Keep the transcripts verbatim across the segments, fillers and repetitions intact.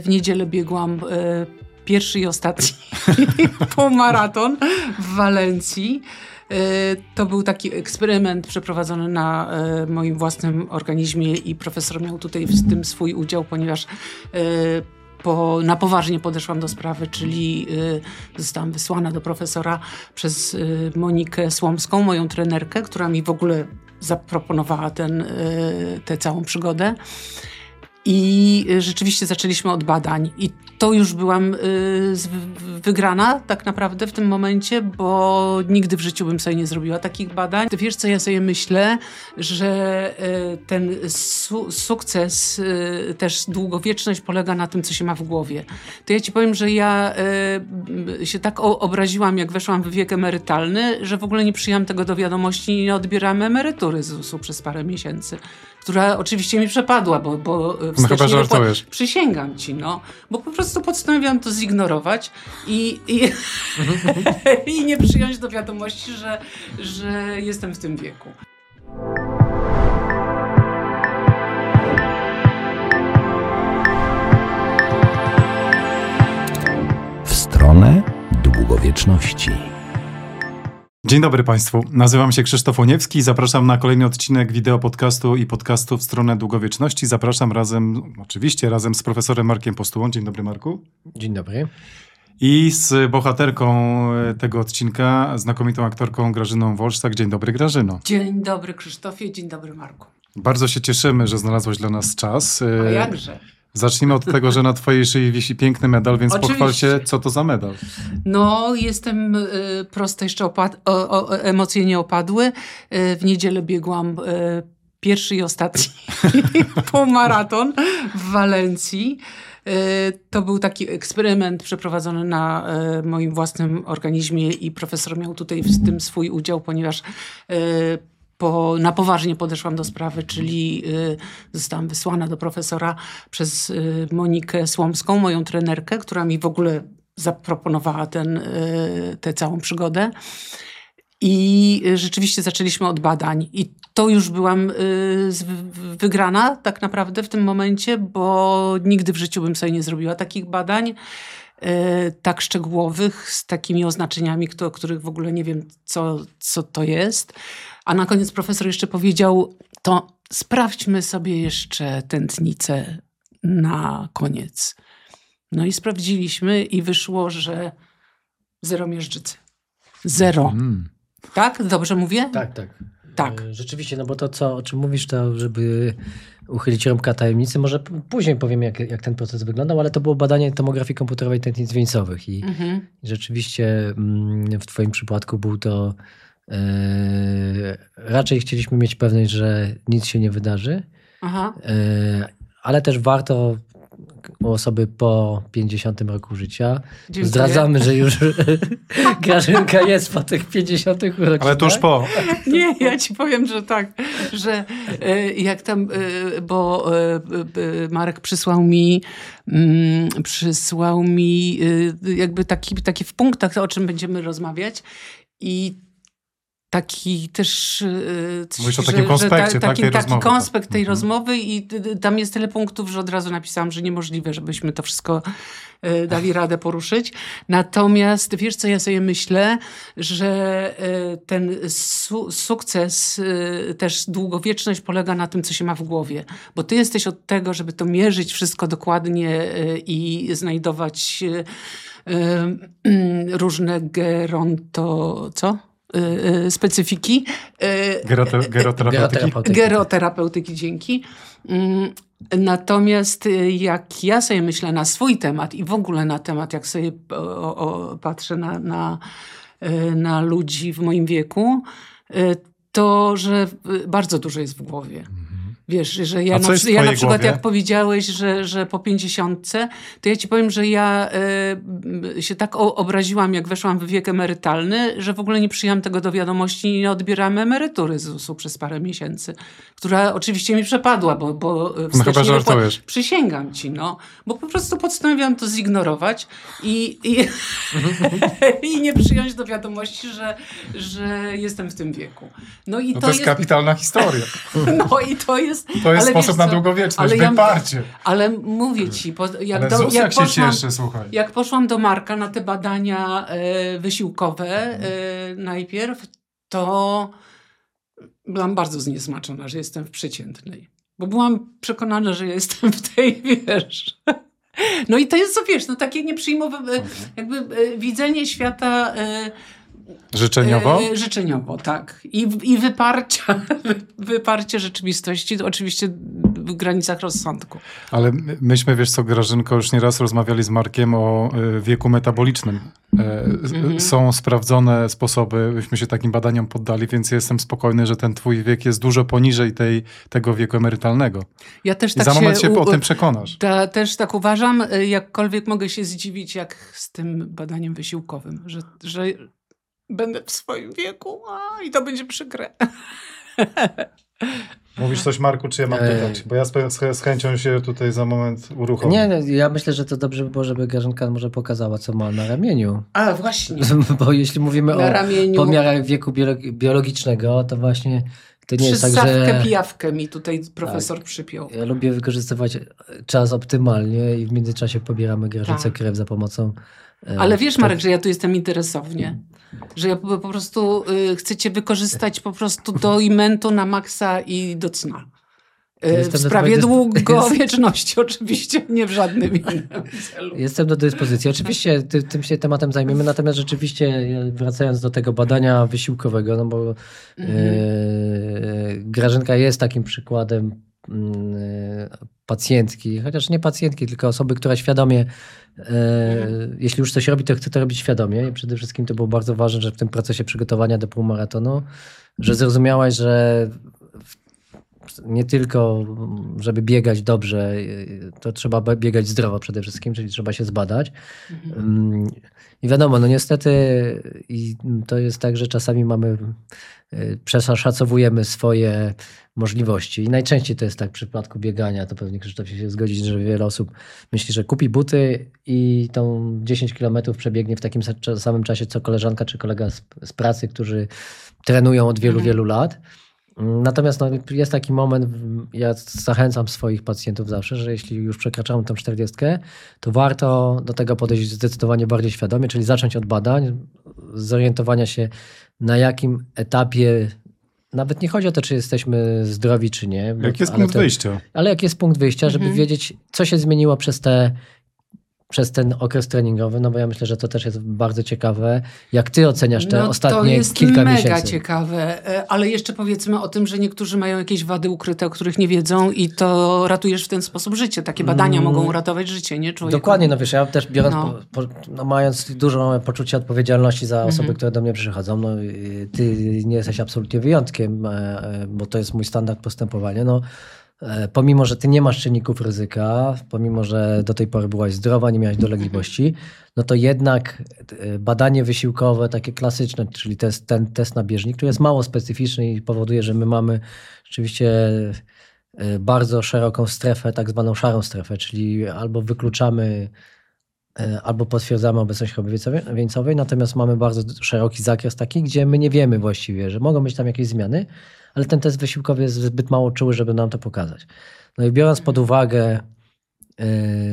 W niedzielę biegłam e, pierwszy i ostatni półmaraton w Walencji. E, to był taki eksperyment przeprowadzony na e, moim własnym organizmie i profesor miał tutaj w tym swój udział, ponieważ e, Po, na poważnie podeszłam do sprawy, czyli y, zostałam wysłana do profesora przez y, Monikę Słomską, moją trenerkę, która mi w ogóle zaproponowała ten, y, tę całą przygodę. I y, rzeczywiście zaczęliśmy od badań. I to już byłam y, z, wygrana tak naprawdę w tym momencie, bo nigdy w życiu bym sobie nie zrobiła takich badań. Ty wiesz, co ja sobie myślę, że y, ten su- sukces, y, też długowieczność polega na tym, co się ma w głowie. To ja ci powiem, że ja y, się tak o- obraziłam, jak weszłam w wiek emerytalny, że w ogóle nie przyjęłam tego do wiadomości i nie odbieram emerytury z Z U S-u przez parę miesięcy. Która oczywiście mi przepadła, bo, bo no chyba żartujesz. Przysięgam ci, no. Bo po prostu postanowiłam to zignorować i, i, i nie przyjąć do wiadomości, że, że jestem w tym wieku. W stronę długowieczności. Dzień dobry Państwu, nazywam się Krzysztof Łoniewski i zapraszam na kolejny odcinek wideo podcastu i podcastu W stronę długowieczności. Zapraszam razem, oczywiście razem z profesorem Markiem Postułą. Dzień dobry, Marku. Dzień dobry. I z bohaterką tego odcinka, znakomitą aktorką Grażyną Wolsztak. Dzień dobry, Grażyno. Dzień dobry, Krzysztofie, dzień dobry, Marku. Bardzo się cieszymy, że znalazłeś dla nas czas. A jakże? Zacznijmy od tego, że na twojej szyi wisi piękny medal, więc Oczywiście. Pochwal się, co to za medal. No, jestem y, prosto jeszcze opad- o, o, emocje nie opadły. Y, w niedzielę biegłam y, pierwszy i ostatni półmaraton w Walencji. Y, to był taki eksperyment przeprowadzony na y, moim własnym organizmie i profesor miał tutaj w tym swój udział, ponieważ y, Po, na poważnie podeszłam do sprawy, czyli y, zostałam wysłana do profesora przez y, Monikę Słomską, moją trenerkę, która mi w ogóle zaproponowała ten, y, tę całą przygodę. I y, rzeczywiście zaczęliśmy od badań. I to już byłam y, z, wygrana tak naprawdę w tym momencie, bo nigdy w życiu bym sobie nie zrobiła takich badań. Tak szczegółowych, z takimi oznaczeniami, o których w ogóle nie wiem, co, co to jest. A na koniec profesor jeszcze powiedział, to sprawdźmy sobie jeszcze tętnicę na koniec. No i sprawdziliśmy i wyszło, że zero miażdżycy. Zero. Mm. Tak? Dobrze mówię? Tak, tak. Tak. Rzeczywiście, no bo to, co, o czym mówisz, to żeby uchylić rąbka tajemnicy, może później powiem, jak, jak ten proces wyglądał, ale to było badanie tomografii komputerowej tętnic wieńcowych i mm-hmm. rzeczywiście mm, w twoim przypadku był to e, raczej chcieliśmy mieć pewność, że nic się nie wydarzy, Aha. E, ale też warto u osoby po pięćdziesiątym roku życia. Dziękuję. Zdradzamy, że już Grażynka jest po tych pięćdziesiątych urodzinach. Ale tuż po. Nie, ja ci powiem, że tak, że y, jak tam, y, bo y, y, Marek przysłał mi y, przysłał mi y, jakby taki, taki w punktach, o czym będziemy rozmawiać i taki też... Mówisz o takim konspekcie, że ta, taki, tej taki rozmowy. konspekt tej mhm. rozmowy i tam jest tyle punktów, że od razu napisałam, że niemożliwe, żebyśmy to wszystko y, dali radę poruszyć. Natomiast wiesz, co ja sobie myślę, że y, ten su- sukces, y, też długowieczność polega na tym, co się ma w głowie. Bo ty jesteś od tego, żeby to mierzyć wszystko dokładnie y, i znajdować y, y, różne geronto... co? specyfiki. Gerote- geroterapeutyki. Geroterapeutyki, dzięki. Natomiast jak ja sobie myślę na swój temat i w ogóle na temat, jak sobie o, o, patrzę na, na, na ludzi w moim wieku, to, że bardzo dużo jest w głowie. Wiesz, że ja, na, ja na przykład głowie? Jak powiedziałeś, że, że po pięćdziesiątce, to ja ci powiem, że ja y, się tak o, obraziłam, jak weszłam w wiek emerytalny, że w ogóle nie przyjęłam tego do wiadomości i nie odbieram emerytury z Z U S-u przez parę miesięcy. Która oczywiście mi przepadła, bo, bo no chyba żartujesz. Po, przysięgam ci, no. Bo po prostu postanowiłam to zignorować i, i, i nie przyjąć do wiadomości, że, że jestem w tym wieku. No, i no to, to jest jest kapitalna historia. No i to jest To jest ale sposób na co? długowieczność, ale wyparcie. Ja, ale mówię ci, po, jak, ale do, Zus, jak, jak poszłam, się cieszy, słuchaj. jak poszłam do Marka na te badania e, wysiłkowe e, najpierw, to byłam bardzo zniesmaczona, że jestem w przeciętnej. Bo byłam przekonana, że jestem w tej, wiesz... No i to jest, co wiesz, no takie nieprzyjmowe, e, jakby e, widzenie świata... E, Życzeniowo? E, życzeniowo, tak. I, i wyparcia, wyparcie rzeczywistości, to oczywiście w granicach rozsądku. Ale myśmy, wiesz co, Grażynko, już nieraz rozmawiali z Markiem o y, wieku metabolicznym. E, mm-hmm. Są sprawdzone sposoby, byśmy się takim badaniom poddali, więc jestem spokojny, że ten twój wiek jest dużo poniżej tej, tego wieku emerytalnego. Ja też I tak za moment się u, o tym przekonasz. Ta, też tak uważam, jakkolwiek mogę się zdziwić, jak z tym badaniem wysiłkowym, że, że będę w swoim wieku a, i to będzie przykre. Mówisz coś, Marku, czy ja mam pytać? Bo ja z, z chęcią się tutaj za moment uruchomię. Nie, nie, ja myślę, że to dobrze by było, żeby Grażynka może pokazała, co ma na ramieniu. A, właśnie. Bo jeśli mówimy na o ramieniu... pomiarach wieku biolog- biologicznego, to właśnie to nie jest tak, że... Przystawkę pijawkę mi tutaj profesor tak. przypiął. Ja lubię wykorzystywać czas optymalnie i w międzyczasie pobieramy Grażynce tak. krew za pomocą... Ale wiesz, Marek, że ja tu jestem interesownie. Że ja po, po prostu y, chcę cię wykorzystać po prostu do imentu na maksa i do cna. Y, w sprawie długowieczności oczywiście, nie w żadnym innym celu. Jestem do dyspozycji. Oczywiście ty, tym się tematem zajmiemy, natomiast rzeczywiście wracając do tego badania wysiłkowego, no bo mhm. y, Grażynka jest takim przykładem y, pacjentki, chociaż nie pacjentki, tylko osoby, która świadomie E, jeśli już coś robi, to chce to robić świadomie i przede wszystkim to było bardzo ważne, że w tym procesie przygotowania do półmaratonu, że zrozumiałaś, że nie tylko żeby biegać dobrze, to trzeba biegać zdrowo przede wszystkim, czyli trzeba się zbadać. Mhm. I wiadomo, no niestety i to jest tak, że czasami mamy, przeszacowujemy swoje możliwości i najczęściej to jest tak w przypadku biegania, to pewnie Krzysztof się zgodzi, że wiele osób myśli, że kupi buty i tą dziesięć kilometrów przebiegnie w takim samym czasie, co koleżanka czy kolega z, z pracy, którzy trenują od wielu, mhm. wielu lat. Natomiast no, jest taki moment, ja zachęcam swoich pacjentów zawsze, że jeśli już przekraczamy tą czterdziestkę, to warto do tego podejść zdecydowanie bardziej świadomie, czyli zacząć od badań, zorientowania się na jakim etapie, nawet nie chodzi o to, czy jesteśmy zdrowi, czy nie. Jaki jest punkt to, wyjścia? Ale jaki jest punkt wyjścia, żeby mhm. wiedzieć, co się zmieniło przez te przez ten okres treningowy, no bo ja myślę, że to też jest bardzo ciekawe. Jak ty oceniasz te no, ostatnie kilka miesięcy? To jest mega ciekawe, ale jeszcze powiedzmy o tym, że niektórzy mają jakieś wady ukryte, o których nie wiedzą i to ratujesz w ten sposób życie. Takie badania mm. mogą uratować życie, nie człowieka. Dokładnie, no wiesz, ja też biorąc, no. Po, po, no, mając dużo poczucie odpowiedzialności za osoby, mm-hmm. które do mnie przychodzą, no ty nie jesteś absolutnie wyjątkiem, bo to jest mój standard postępowania, no pomimo, że ty nie masz czynników ryzyka, pomimo, że do tej pory byłaś zdrowa, nie miałaś dolegliwości, no to jednak badanie wysiłkowe, takie klasyczne, czyli test, ten test na bieżnik, który jest mało specyficzny i powoduje, że my mamy rzeczywiście bardzo szeroką strefę, tak zwaną szarą strefę, czyli albo wykluczamy, albo potwierdzamy obecność choroby wieńcowej, natomiast mamy bardzo szeroki zakres taki, gdzie my nie wiemy właściwie, że mogą być tam jakieś zmiany, ale ten test wysiłkowy jest zbyt mało czuły, żeby nam to pokazać. No i biorąc pod uwagę yy,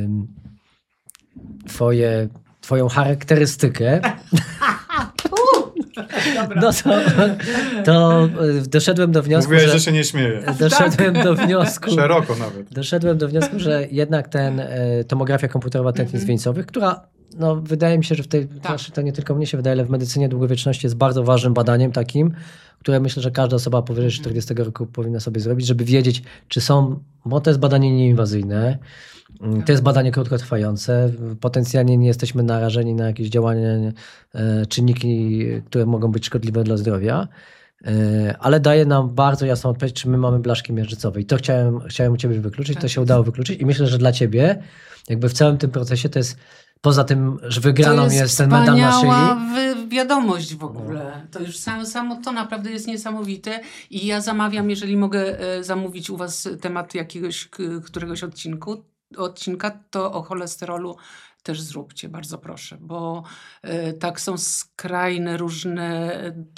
twoje, twoją charakterystykę, no to, to doszedłem do wniosku, Mówiłeś, że, że się nie śmieje. Doszedłem do wniosku, szeroko nawet. Doszedłem do wniosku, że jednak ten y, tomografia komputerowa tętnic mm-hmm. wieńcowych, która no, wydaje mi się, że w tej, tak. to nie tylko mnie się wydaje, ale w medycynie długowieczności jest bardzo ważnym badaniem takim, które myślę, że każda osoba powyżej czterdziestego roku powinna sobie zrobić, żeby wiedzieć, czy są, bo to jest badanie nieinwazyjne, to jest badanie krótkotrwające, potencjalnie nie jesteśmy narażeni na jakieś działania, e, czynniki, które mogą być szkodliwe dla zdrowia, e, ale daje nam bardzo jasną odpowiedź, czy my mamy blaszki miażdżycowe. I to chciałem, chciałem u ciebie wykluczyć, tak to się udało wykluczyć i myślę, że dla ciebie jakby w całym tym procesie to jest, poza tym, że wygraną jest, jest ten medal na szyi. Wiadomość w ogóle. To już samo, samo to naprawdę jest niesamowite i ja zamawiam, jeżeli mogę zamówić u was temat jakiegoś, któregoś odcinku, odcinka, to o cholesterolu też zróbcie, bardzo proszę, bo y, tak są skrajne, różne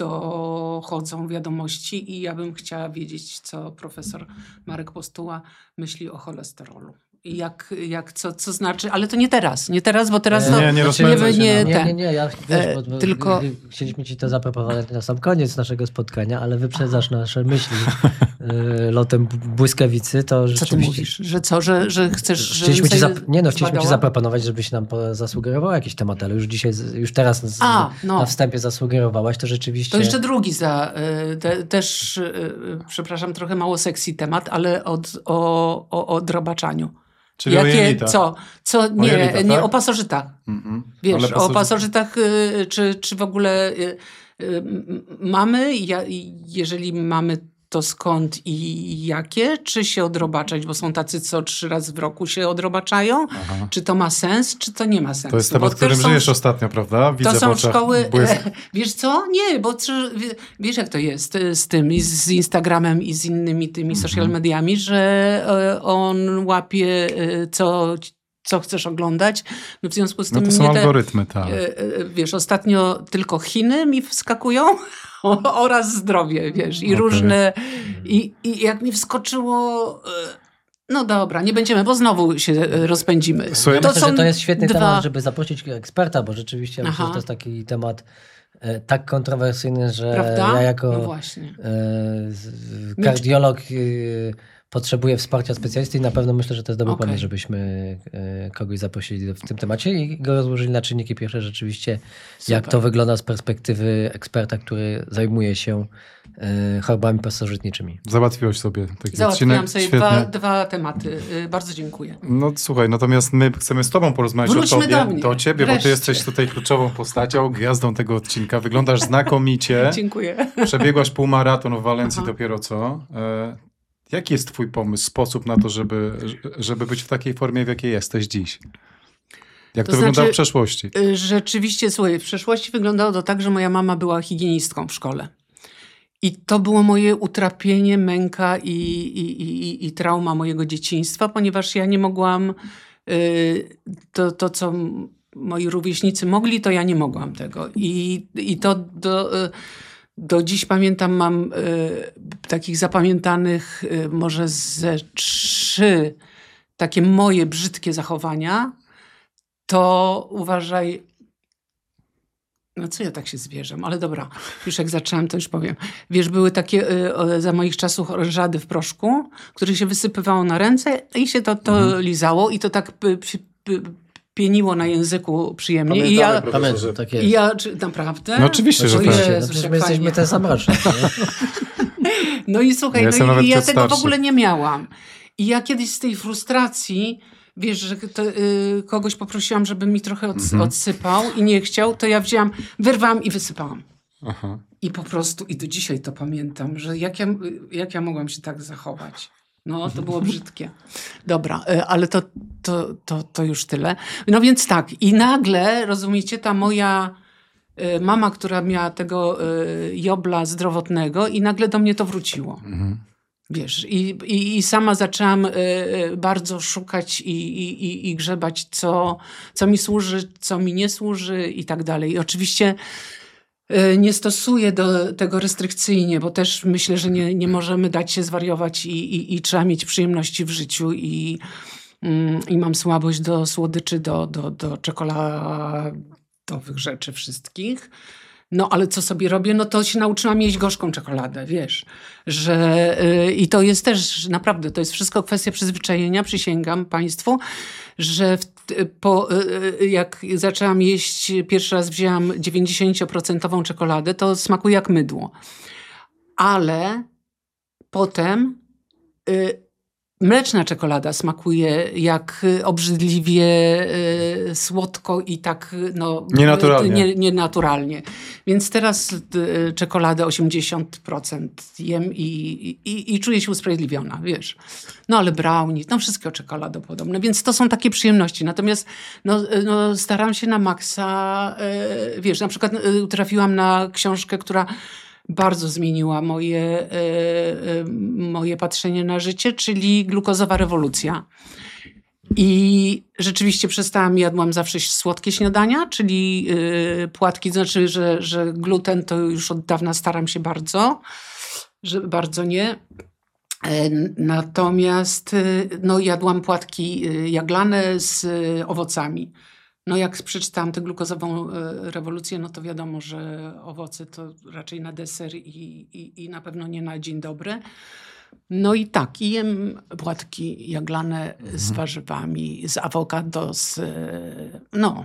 dochodzą wiadomości i ja bym chciała wiedzieć, co profesor Marek Postuła myśli o cholesterolu. I jak, jak co, co znaczy, ale to nie teraz, nie teraz, bo teraz Nie, to nie, nie rozpędzaj się, nie, no. Nie, ten, nie, nie, ja, wiesz, bo, bo, tylko- chcieliśmy ci to zaproponować na sam koniec naszego spotkania, ale wyprzedzasz nasze myśli y, lotem błyskawicy, to Co ty rzeczywiście... mówisz? Że co, że, że chcesz, Chcieliśmy ci, żebym zap- sobie nie no, chcieliśmy ci zbadała? zaproponować, żebyś nam po- zasugerował jakiś temat, ale już dzisiaj, z- już teraz z, A, no. na wstępie zasugerowałaś, to rzeczywiście... To jeszcze drugi za, y, te, też, y, y, przepraszam, trochę mało sexy temat, ale od, o, o, o drobaczaniu. Czyli o Jakie, jelitach. co, co, nie, jelitach, nie tak? o pasożytach. Mhm. Wiesz, Ale o pasożyt- pasożytach, y, czy, czy w ogóle y, y, m- mamy, ja, jeżeli mamy, to skąd i jakie, czy się odrobaczać, bo są tacy, co trzy razy w roku się odrobaczają, Aha. czy to ma sens, czy to nie ma sensu. To jest Bo temat, też którym są- żyjesz ostatnio, prawda? Widzę To w są oczach szkoły, błysk. wiesz co? Nie, bo czy, wie- wiesz jak to jest y, z tym, i z Instagramem i z innymi tymi Mhm. social mediami, że y, on łapie y, co, co chcesz oglądać. No w związku z No tym to są mnie te, algorytmy, tak. y, y, wiesz, ostatnio tylko Chiny mi wskakują oraz zdrowie, wiesz, i Okej. różne, i, i jak mi wskoczyło... y, no dobra, nie będziemy, bo znowu się y, rozpędzimy. Słuchaj, Ja myślę, są że to jest świetny dwa... temat, żeby zaprosić eksperta, bo rzeczywiście myślę, Aha. że to jest taki temat e, tak kontrowersyjny, że Prawda? ja jako No właśnie. e, z- kardiolog e, potrzebuję wsparcia specjalisty i na pewno myślę, że to jest dobry Okej. pomysł, żebyśmy e, kogoś zaprosili w tym temacie i go rozłożyli na czynniki pierwsze rzeczywiście, jak Super. to wygląda z perspektywy eksperta, który zajmuje się e, chorobami pasożytniczymi. Załatwiłeś sobie taki Załatwiłam odcinek. sobie Świetnie. dwa, dwa tematy. Y, Bardzo dziękuję. No słuchaj, natomiast my chcemy z tobą porozmawiać Wróćmy o tobie, do mnie. do ciebie, bo Wreszcie. ty jesteś tutaj kluczową postacią, gwiazdą tego odcinka. Wyglądasz znakomicie. Dziękuję. Przebiegłaś półmaraton w Walencji Aha. dopiero co. E, jaki jest twój pomysł, sposób na to, żeby, żeby być w takiej formie, w jakiej jesteś dziś? Jak to, To wyglądało znaczy- w przeszłości? Y, Rzeczywiście, słuchaj, w przeszłości wyglądało to tak, że moja mama była higienistką w szkole. I to było moje utrapienie, męka i, i, i, i trauma mojego dzieciństwa, ponieważ ja nie mogłam y, to, to, co m- moi rówieśnicy mogli, to ja nie mogłam tego. I, i to do, y, do dziś pamiętam, mam y, takich zapamiętanych y, może ze trzy takie moje brzydkie zachowania. To uważaj, no co ja tak się zwierzam, ale dobra, już jak zaczęłam, to już powiem. Wiesz, były takie y, o, za moich czasów orężady w proszku, które się wysypywało na ręce i się to, to lizało i to tak p, p, p, pieniło na języku przyjemnie. I ja, Pamiętam, tak jest. i ja czy, naprawdę? No oczywiście, że O tak. Oczywiście, no Jezus, przecież jak my jesteśmy fajnie. ten sam rocznik. nie? No i słuchaj, Ja no jestem i, nawet i ja ciut tego w starszy. ogóle nie miałam. I ja kiedyś z tej frustracji, wiesz, że to, y, kogoś poprosiłam, żeby mi trochę ods- Mhm. odsypał i nie chciał, to ja wzięłam, wyrwałam i wysypałam. Aha. I po prostu, i do dzisiaj to pamiętam, że jak ja, jak ja mogłam się tak zachować. No, to było brzydkie. Dobra, y, ale to, to, to, to już tyle. No więc tak, i nagle, rozumiecie, ta moja y, mama, która miała tego y, jobla zdrowotnego i nagle do mnie to wróciło. Mhm. Wiesz, i, i, i sama zaczęłam y, y, bardzo szukać i, i, i- i grzebać, co, co mi służy, co mi nie służy i tak dalej. I oczywiście y, nie stosuję do tego restrykcyjnie, bo też myślę, że nie, nie możemy dać się zwariować i, i, i trzeba mieć przyjemności w życiu i, mm, i mam słabość do słodyczy, do, do, do czekoladowych rzeczy wszystkich. No, ale co sobie robię? No to się nauczyłam jeść gorzką czekoladę, wiesz, że yy, i to jest też naprawdę, to jest wszystko kwestia przyzwyczajenia, przysięgam państwu, że w, po, yy, jak zaczęłam jeść, pierwszy raz wzięłam dziewięćdziesięcioprocentową czekoladę, to smakuje jak mydło. Ale potem yy, mleczna czekolada smakuje jak y, obrzydliwie y, słodko i tak no, Nienaturalnie. y, nie, nienaturalnie. Więc teraz y, czekoladę osiemdziesiąt procent jem i, i, i czuję się usprawiedliwiona, wiesz. No ale brownie, no wszystkie czekoladopodobne, więc to są takie przyjemności. Natomiast no, y, no, staram się na maksa, y, wiesz, na przykład y, trafiłam na książkę, która bardzo zmieniła moje, e, e, moje patrzenie na życie, czyli glukozowa rewolucja. I rzeczywiście przestałam, jadłam zawsze słodkie śniadania, czyli yy, płatki, znaczy, że, że gluten to już od dawna staram się bardzo, że bardzo nie. Natomiast no, jadłam płatki jaglane z owocami. No jak przeczytałam tę glukozową rewolucję, no to wiadomo, że owoce to raczej na deser i, i, i na pewno nie na dzień dobry. No i tak, i jem płatki jaglane mhm. z warzywami, z awokado, z no.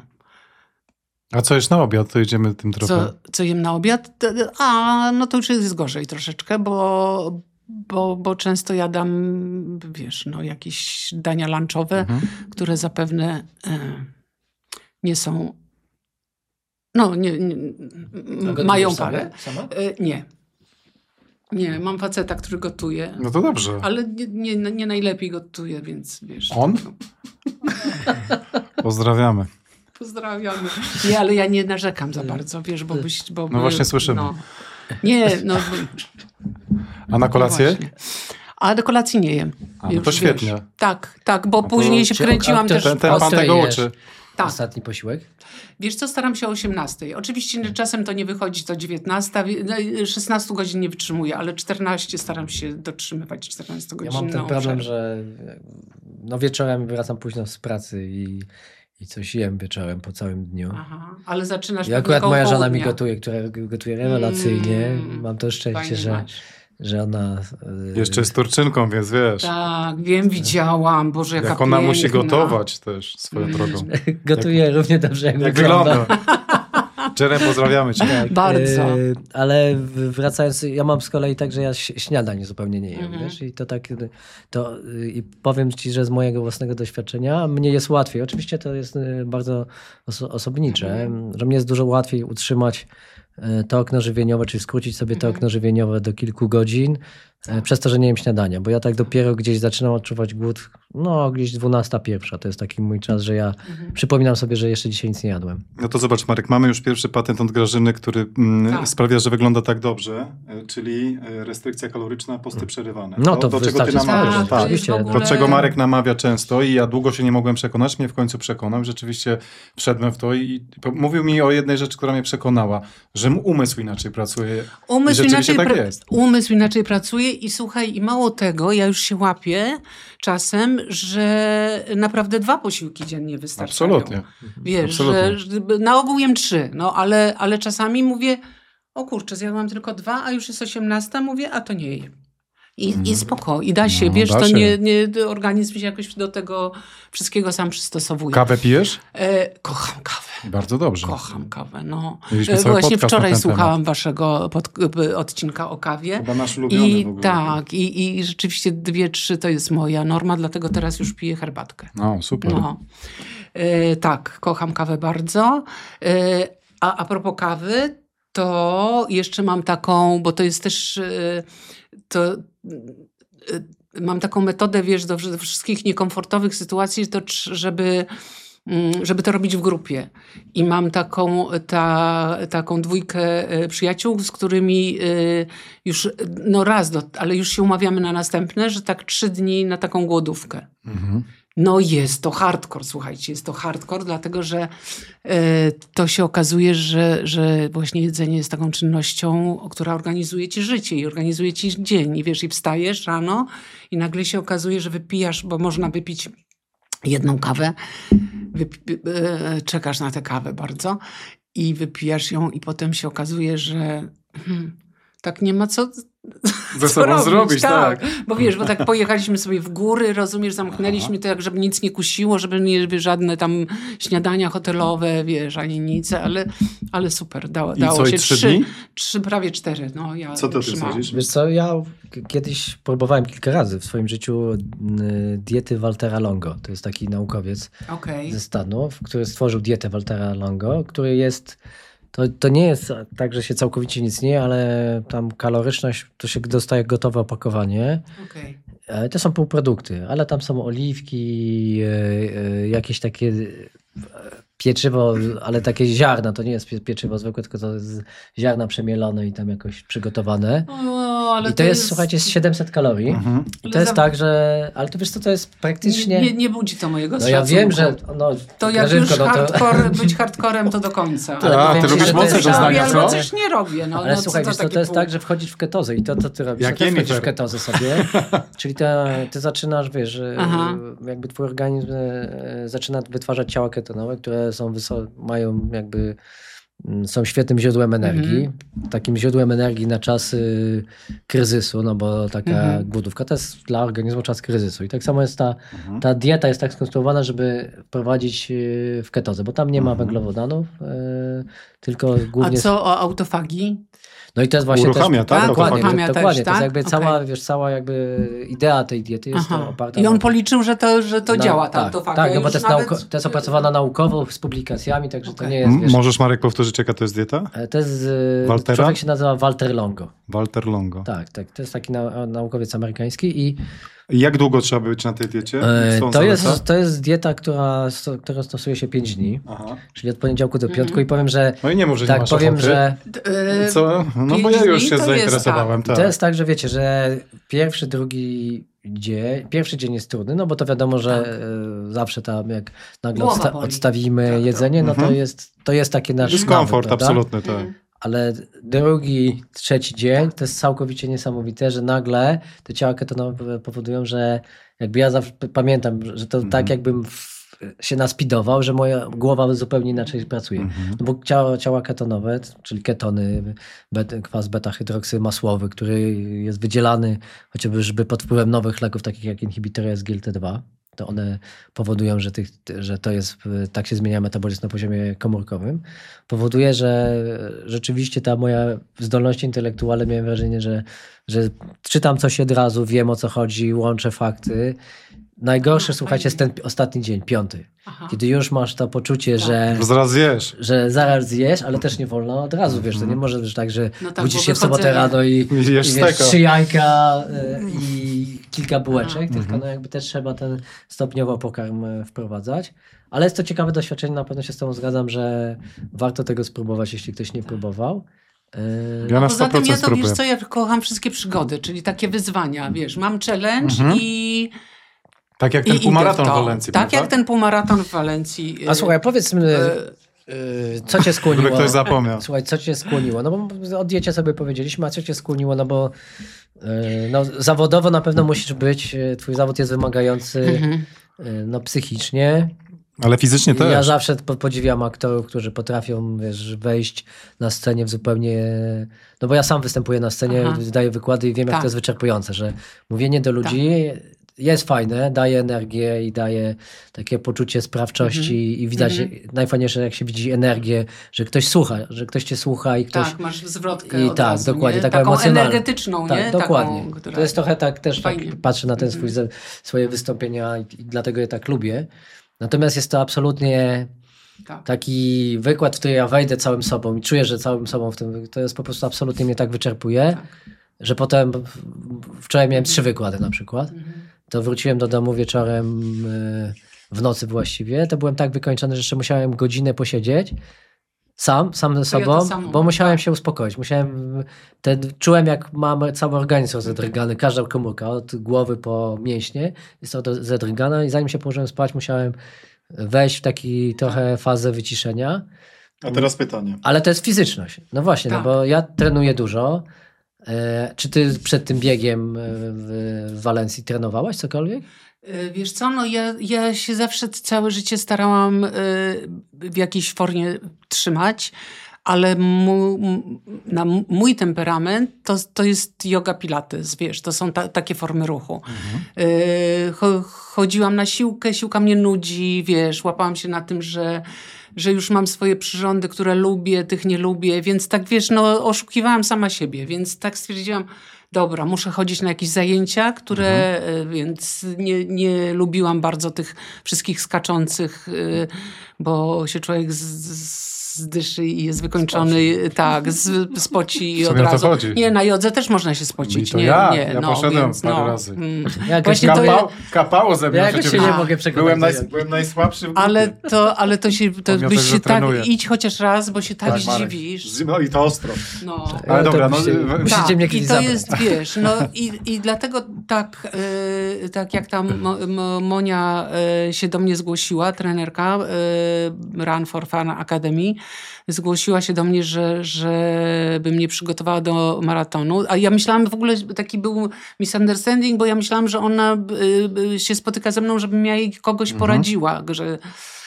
A co jesz na obiad? To idziemy tym trochę. Co, co jem na obiad? A, no to już jest gorzej troszeczkę, bo... Bo, bo często jadam, wiesz, no, jakieś dania lunchowe, mhm. które zapewne e, nie są, no, nie, nie mają parę. E, nie. Nie, mam faceta, który gotuje. No to dobrze. Ale nie, nie, nie najlepiej gotuje, więc wiesz. On? Pozdrawiamy. Pozdrawiamy. Nie, ale ja nie narzekam za bardzo, wiesz, bo byś... Bo, no właśnie słyszymy. No. Nie, no... A na kolację? No a do kolacji nie jem. A, no to świetnie. Wiesz. Tak, tak, bo no później się wkręciłam też... Ten, ten pan tego uczy. Tak. Ostatni posiłek? Wiesz co, staram się o osiemnastej. Oczywiście czasem to nie wychodzi do dziewiętnasta, szesnaście godzin nie wytrzymuję, ale czternaście staram się dotrzymywać, czternaście godzin. Ja mam ten no, problem, że no wieczorem wracam późno z pracy i I coś jem wieczorem po całym dniu. Aha, ale zaczynasz... I akurat moja żona mi gotuje, która gotuje rewelacyjnie. Mm, Mam to szczęście, że, że ona... Yy... Jeszcze jest Turczynką, więc wiesz. Tak, wiem, widziałam. Boże, jaka jak ona piękna. musi gotować też swoją drogą. Gotuje jak, równie dobrze, jak, jak wygląda. wygląda. Jerem, pozdrawiamy cię. Tak, bardzo. Yy, ale wracając, ja mam z kolei tak, że ja śniadań zupełnie nie jem, mm-hmm. wiesz, i to tak, to yy, i powiem ci, że z mojego własnego doświadczenia mnie jest łatwiej. Oczywiście to jest yy, bardzo oso- osobnicze, mm-hmm. że mnie jest dużo łatwiej utrzymać yy, to okno żywieniowe, czyli skrócić sobie mm-hmm. to okno żywieniowe do kilku godzin, yy, przez to, że nie jem śniadania, bo ja tak dopiero gdzieś zaczynam odczuwać głód, no gdzieś dwunasta pierwsza, to jest taki mój czas, że ja mm-hmm. przypominam sobie, że jeszcze dzisiaj nic nie jadłem. No to zobacz, Marek, mamy już pierwszy patent od Grażyny, który mm, tak. sprawia, że wygląda tak dobrze, czyli restrykcja kaloryczna, posty przerywane. No to, to do czego ty namawiasz? Tak, tak. oczywiście. Do czego Marek namawia często i ja długo się nie mogłem przekonać, mnie w końcu przekonał i rzeczywiście wszedłem w to i mówił mi o jednej rzeczy, która mnie przekonała, że umysł inaczej pracuje. Umysł I inaczej, tak pra- jest. umysł inaczej pracuje i słuchaj, i mało tego, ja już się łapię czasem, że naprawdę dwa posiłki dziennie wystarczają. Absolutnie. Wiesz, Absolutnie. Że, że na ogół jem trzy, no ale, ale czasami mówię, o kurczę, zjadłam tylko dwa, a już jest osiemnasta, mówię, a to nie jem. I, mm. i spoko, i da się, no, wiesz, da to się. Nie, nie, organizm się jakoś do tego wszystkiego sam przystosowuje. Kawę pijesz? E, kocham kawę. Bardzo dobrze. Kocham kawę, no. Mieliśmy Właśnie wczoraj słuchałam temat. waszego pod, odcinka o kawie. Chyba nasz ulubiony I w ogóle. tak, i, i rzeczywiście dwie, trzy to jest moja norma, dlatego teraz już piję herbatkę. No, super. No. E, tak, kocham kawę bardzo. E, a, a propos kawy, to jeszcze mam taką, bo to jest też... E, to, mam taką metodę, wiesz, do wszystkich niekomfortowych sytuacji, to żeby, żeby to robić w grupie. I mam taką, ta, taką dwójkę przyjaciół, z którymi już no raz, do, ale już się umawiamy na następne, że tak trzy dni na taką głodówkę. Mhm. No jest to hardcore, słuchajcie, jest to hardcore, dlatego że y, to się okazuje, że, że właśnie jedzenie jest taką czynnością, która organizuje ci życie i organizuje ci dzień. I wiesz, i wstajesz rano i nagle się okazuje, że wypijasz, bo można wypić jedną kawę, wypi- y, czekasz na tę kawę bardzo i wypijasz ją i potem się okazuje, że hmm, tak nie ma co... Ze sobą robić, zrobić, tak. tak. Bo wiesz, bo tak pojechaliśmy sobie w góry, rozumiesz, zamknęliśmy to, jak żeby nic nie kusiło, żeby nie żadne tam śniadania hotelowe, wiesz, ani nic, ale, ale super, dało, dało co, się. I trzy, trzy, dni? trzy, prawie cztery. No, ja co to ty sądzisz? Wiesz co, ja kiedyś próbowałem kilka razy w swoim życiu diety Waltera Longo. To jest taki naukowiec okay. ze Stanów, który stworzył dietę Waltera Longo, który jest... To, to nie jest tak, że się całkowicie nic nie je, ale tam kaloryczność, to się dostaje gotowe opakowanie. Okay. To są półprodukty, ale tam są oliwki, jakieś takie pieczywo, ale takie ziarna, to nie jest pie- pieczywo zwykłe, tylko to jest ziarna przemielone i tam jakoś przygotowane. O, ale I to, to jest, jest, słuchajcie, jest siedemset kalorii. Mhm. I to jest za- tak, że... Ale to wiesz co, to jest praktycznie... Nie, nie budzi to mojego no szacunku. ja wiem, że... No, To jak Grażynko, już no to... hardcore, być hardcorem, to do końca. Ale A, powiem ty ci, lubisz że to mocne jest- doznania, Albo co? coś nie robię. No, Ale no, słuchaj, co wiesz co, takie to jest pół- tak, że wchodzisz w ketozę i to, co ty robisz, Jak to też wchodzisz Jennifer. w ketozę sobie, czyli te, ty zaczynasz, wiesz, że Aha. jakby twój organizm e, zaczyna wytwarzać ciała ketonowe, które są wyso- mają jakby, mm, są świetnym źródłem energii, takim źródłem energii na czasy kryzysu, no bo taka Mhm. głodówka to jest dla organizmu czas kryzysu i tak samo jest ta, ta dieta jest tak skonstruowana, żeby wprowadzić e, w ketozę, bo tam nie ma węglowodanów, e, tylko A głównie... co o autofagii? No i to jest właśnie Uruchamia, też, tak? dokładnie, Uruchamia to, też, dokładnie. To jest tak? jakby Okej. cała, wiesz, cała jakby idea tej diety jest Aha. oparta I on na, policzył, że to, że to na- działa, ta tak, autofagia. tak, no bo Już to jest, nawet- nauko, to jest opracowana naukowo z publikacjami, także to Okej. nie jest, M- wiesz, Możesz, Marek, powtórzyć, jaka to jest dieta? to jest, y, Waltera? człowiek się nazywa Walter Longo. Walter Longo. Tak, tak, to jest taki nau- naukowiec amerykański i I jak długo trzeba być na tej diecie? e, Co on to, zaleca? jest, to jest dieta, która, sto- która stosuje się pięć dni, Aha. czyli od poniedziałku do piątku Mhm. i powiem, że No i nie mów, że nie tak, masz powiem, ochoty. że D- y, Co? No bo pięć ja już dni się to jest zainteresowałem. I Tak. to jest tak, że wiecie, że pierwszy, drugi dzień, pierwszy dzień jest trudny, no bo to wiadomo, że e, zawsze tam jak nagle Głowa odsta- boli. odstawimy Tak, to- jedzenie, no to Mhm. jest, to jest takie nasz Dyskomfort, nawyk, prawda? absolutny, tak. Mhm. Ale drugi, trzeci dzień to jest całkowicie niesamowite, że nagle te ciała ketonowe powodują, że jakby ja zawsze p- pamiętam, że to Mhm. tak jakbym w, się naspidował, że moja głowa zupełnie inaczej pracuje. Mhm. No bo ciała, ciała ketonowe, czyli ketony, bet, kwas beta-hydroksymasłowy, który jest wydzielany chociażby pod wpływem nowych leków, takich jak inhibitory S G L T dwa, to one powodują, że, tych, że to jest, tak się zmienia metabolizm na poziomie komórkowym. Powoduje, że rzeczywiście ta moja zdolność intelektualne, miałem wrażenie, że, że czytam coś od razu, wiem o co chodzi, łączę fakty. Najgorsze, No, słuchajcie, jest ten ostatni dzień, piąty. Aha. Kiedy już masz to poczucie, że, Zaraz zjesz. że zaraz zjesz, ale też nie wolno od razu, wiesz, to nie może być tak, że No tak, budzisz bo się w sobotę wychodzenie- rano i, i I jesz wiesz, steka. trzy jajka y, i kilka bułeczek, Aha. tylko no jakby też trzeba ten stopniowo pokarm y, wprowadzać. Ale jest to ciekawe doświadczenie, na pewno się z tobą zgadzam, że warto tego spróbować, jeśli ktoś nie próbował. Y, Ja na Poza sto tym procent ja to, spróbuję. wiesz co, ja kocham wszystkie przygody, czyli takie wyzwania, wiesz, mam challenge Mhm. i... Tak jak i ten idę półmaraton w w to. Walencji, Tak prawda? jak ten półmaraton w Walencji. A słuchaj, powiedz mi, e, y, co cię Gdyby skłoniło? ktoś zapomniał. Słuchaj, co cię skłoniło? No bo o diecie sobie powiedzieliśmy, a co cię skłoniło? No bo y, no, zawodowo na pewno musisz być, y, twój zawód jest wymagający mhm. y, no, psychicznie. Ale fizycznie I ja też. zawsze po- podziwiam aktorów, którzy potrafią, wiesz, wejść na scenie w zupełnie... No bo ja sam występuję na scenie, Aha. daję wykłady i wiem, jak Tak. to jest wyczerpujące, że mówienie do ludzi jest fajne, daje energię i daje takie poczucie sprawczości Mhm. i widać, najfajniejsze jak się widzi energię, że ktoś słucha, że ktoś cię słucha i ktoś... Tak, masz zwrotkę I od tak, razu, dokładnie, nie? taką taką emocjonalną. energetyczną, Tak, nie? dokładnie. Taką, która... To jest trochę tak, też tak Fajnie. patrzę na ten swój, Mhm. swoje wystąpienia i, i dlatego je tak lubię. Natomiast jest to absolutnie Tak. taki wykład, w który ja wejdę całym sobą i czuję, że całym sobą w tym, to jest po prostu absolutnie mnie tak wyczerpuje, Tak. że potem w- wczoraj miałem trzy wykłady na przykład, Mhm. to wróciłem do domu wieczorem y, w nocy właściwie, to byłem tak wykończony, że jeszcze musiałem godzinę posiedzieć sam, sam ze To ja to sobą, samo bo mam, musiałem tak. się uspokoić. Musiałem, ten, czułem jak mam cały organizm zadrgany, każda komórka, od głowy po mięśnie jest to zadrgana i zanim się położyłem spać, musiałem wejść w taki trochę fazę wyciszenia. A teraz pytanie. Ale to jest fizyczność. No właśnie, Tak. no bo ja trenuję dużo. E, czy ty przed tym biegiem e, w, w Walencji trenowałaś cokolwiek? Y, Wiesz co, no ja, ja się zawsze całe życie starałam y, w jakiejś formie trzymać, ale mu, m- na m- mój temperament to, to jest yoga pilates, wiesz, to są ta, takie formy ruchu. Y, cho, chodziłam na siłkę, siłka mnie nudzi, wiesz, łapałam się na tym, że że już mam swoje przyrządy, które lubię, tych nie lubię, więc tak wiesz, no oszukiwałam sama siebie, więc tak stwierdziłam, dobra, muszę chodzić na jakieś zajęcia, które, y, więc nie, nie lubiłam bardzo tych wszystkich skaczących, y, bo się człowiek z, z, z dyszy i jest wykończony, spoci. tak, z, spoci i od o to razu. chodzi. Nie, na jodze też można się spocić. I to nie, ja, nie, ja no, poszedłem więc, parę no, razy. Mm. Właśnie to Kapał, kapało ze mnie. Ja jakoś się nie A, mogę przekonać. Byłem, naj, byłem najsłabszy w grupie. Ale to, ale to się, to Pomimo byś tego, się że tak, trenuję. idź chociaż raz, bo się tak, Tak, Marek. zdziwisz. No i to ostro. No. Ale to dobra, no, musicie, w- musicie Tak, mnie i kiedyś to zabrać. jest, wiesz, no i, i dlatego tak, y, tak jak tam Mo, Mo, Monia y, się do mnie zgłosiła, trenerka y, Run for Fun Academy, zgłosiła się do mnie, że, żeby mnie przygotowała do maratonu, a ja myślałam w ogóle, taki był misunderstanding, bo ja myślałam, że ona y, y, się spotyka ze mną, żebym ja jej kogoś Mhm. poradziła, że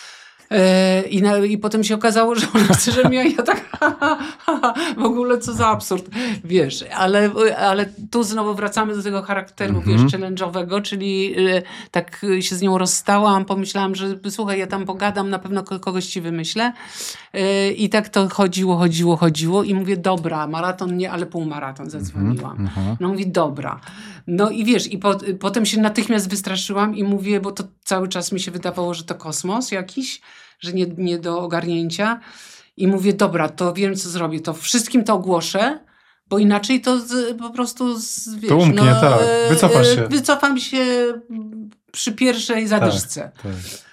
I, na, I potem się okazało, że ona chce, żebym ja, ja tak ha, ha, ha, w ogóle co za absurd, wiesz, ale, ale tu znowu wracamy do tego charakteru, Mhm. wiesz, challenge'owego, czyli y, tak się z nią rozstałam, pomyślałam, że słuchaj, ja tam pogadam, na pewno kogoś ci wymyślę y, i tak to chodziło, chodziło, chodziło i mówię, dobra, maraton nie, ale półmaraton zadzwoniłam. Mhm. No mówi, dobra. No i wiesz, i po, potem się natychmiast wystraszyłam i mówię, bo to cały czas mi się wydawało, że to kosmos jakiś, że nie, nie do ogarnięcia. I mówię, dobra, to wiem, co zrobię. To wszystkim to ogłoszę, bo inaczej to z, po prostu z, wiesz, To umknie, no, tak. Wycofasz się. Wycofam się przy pierwszej zadyszce. Tak, tak.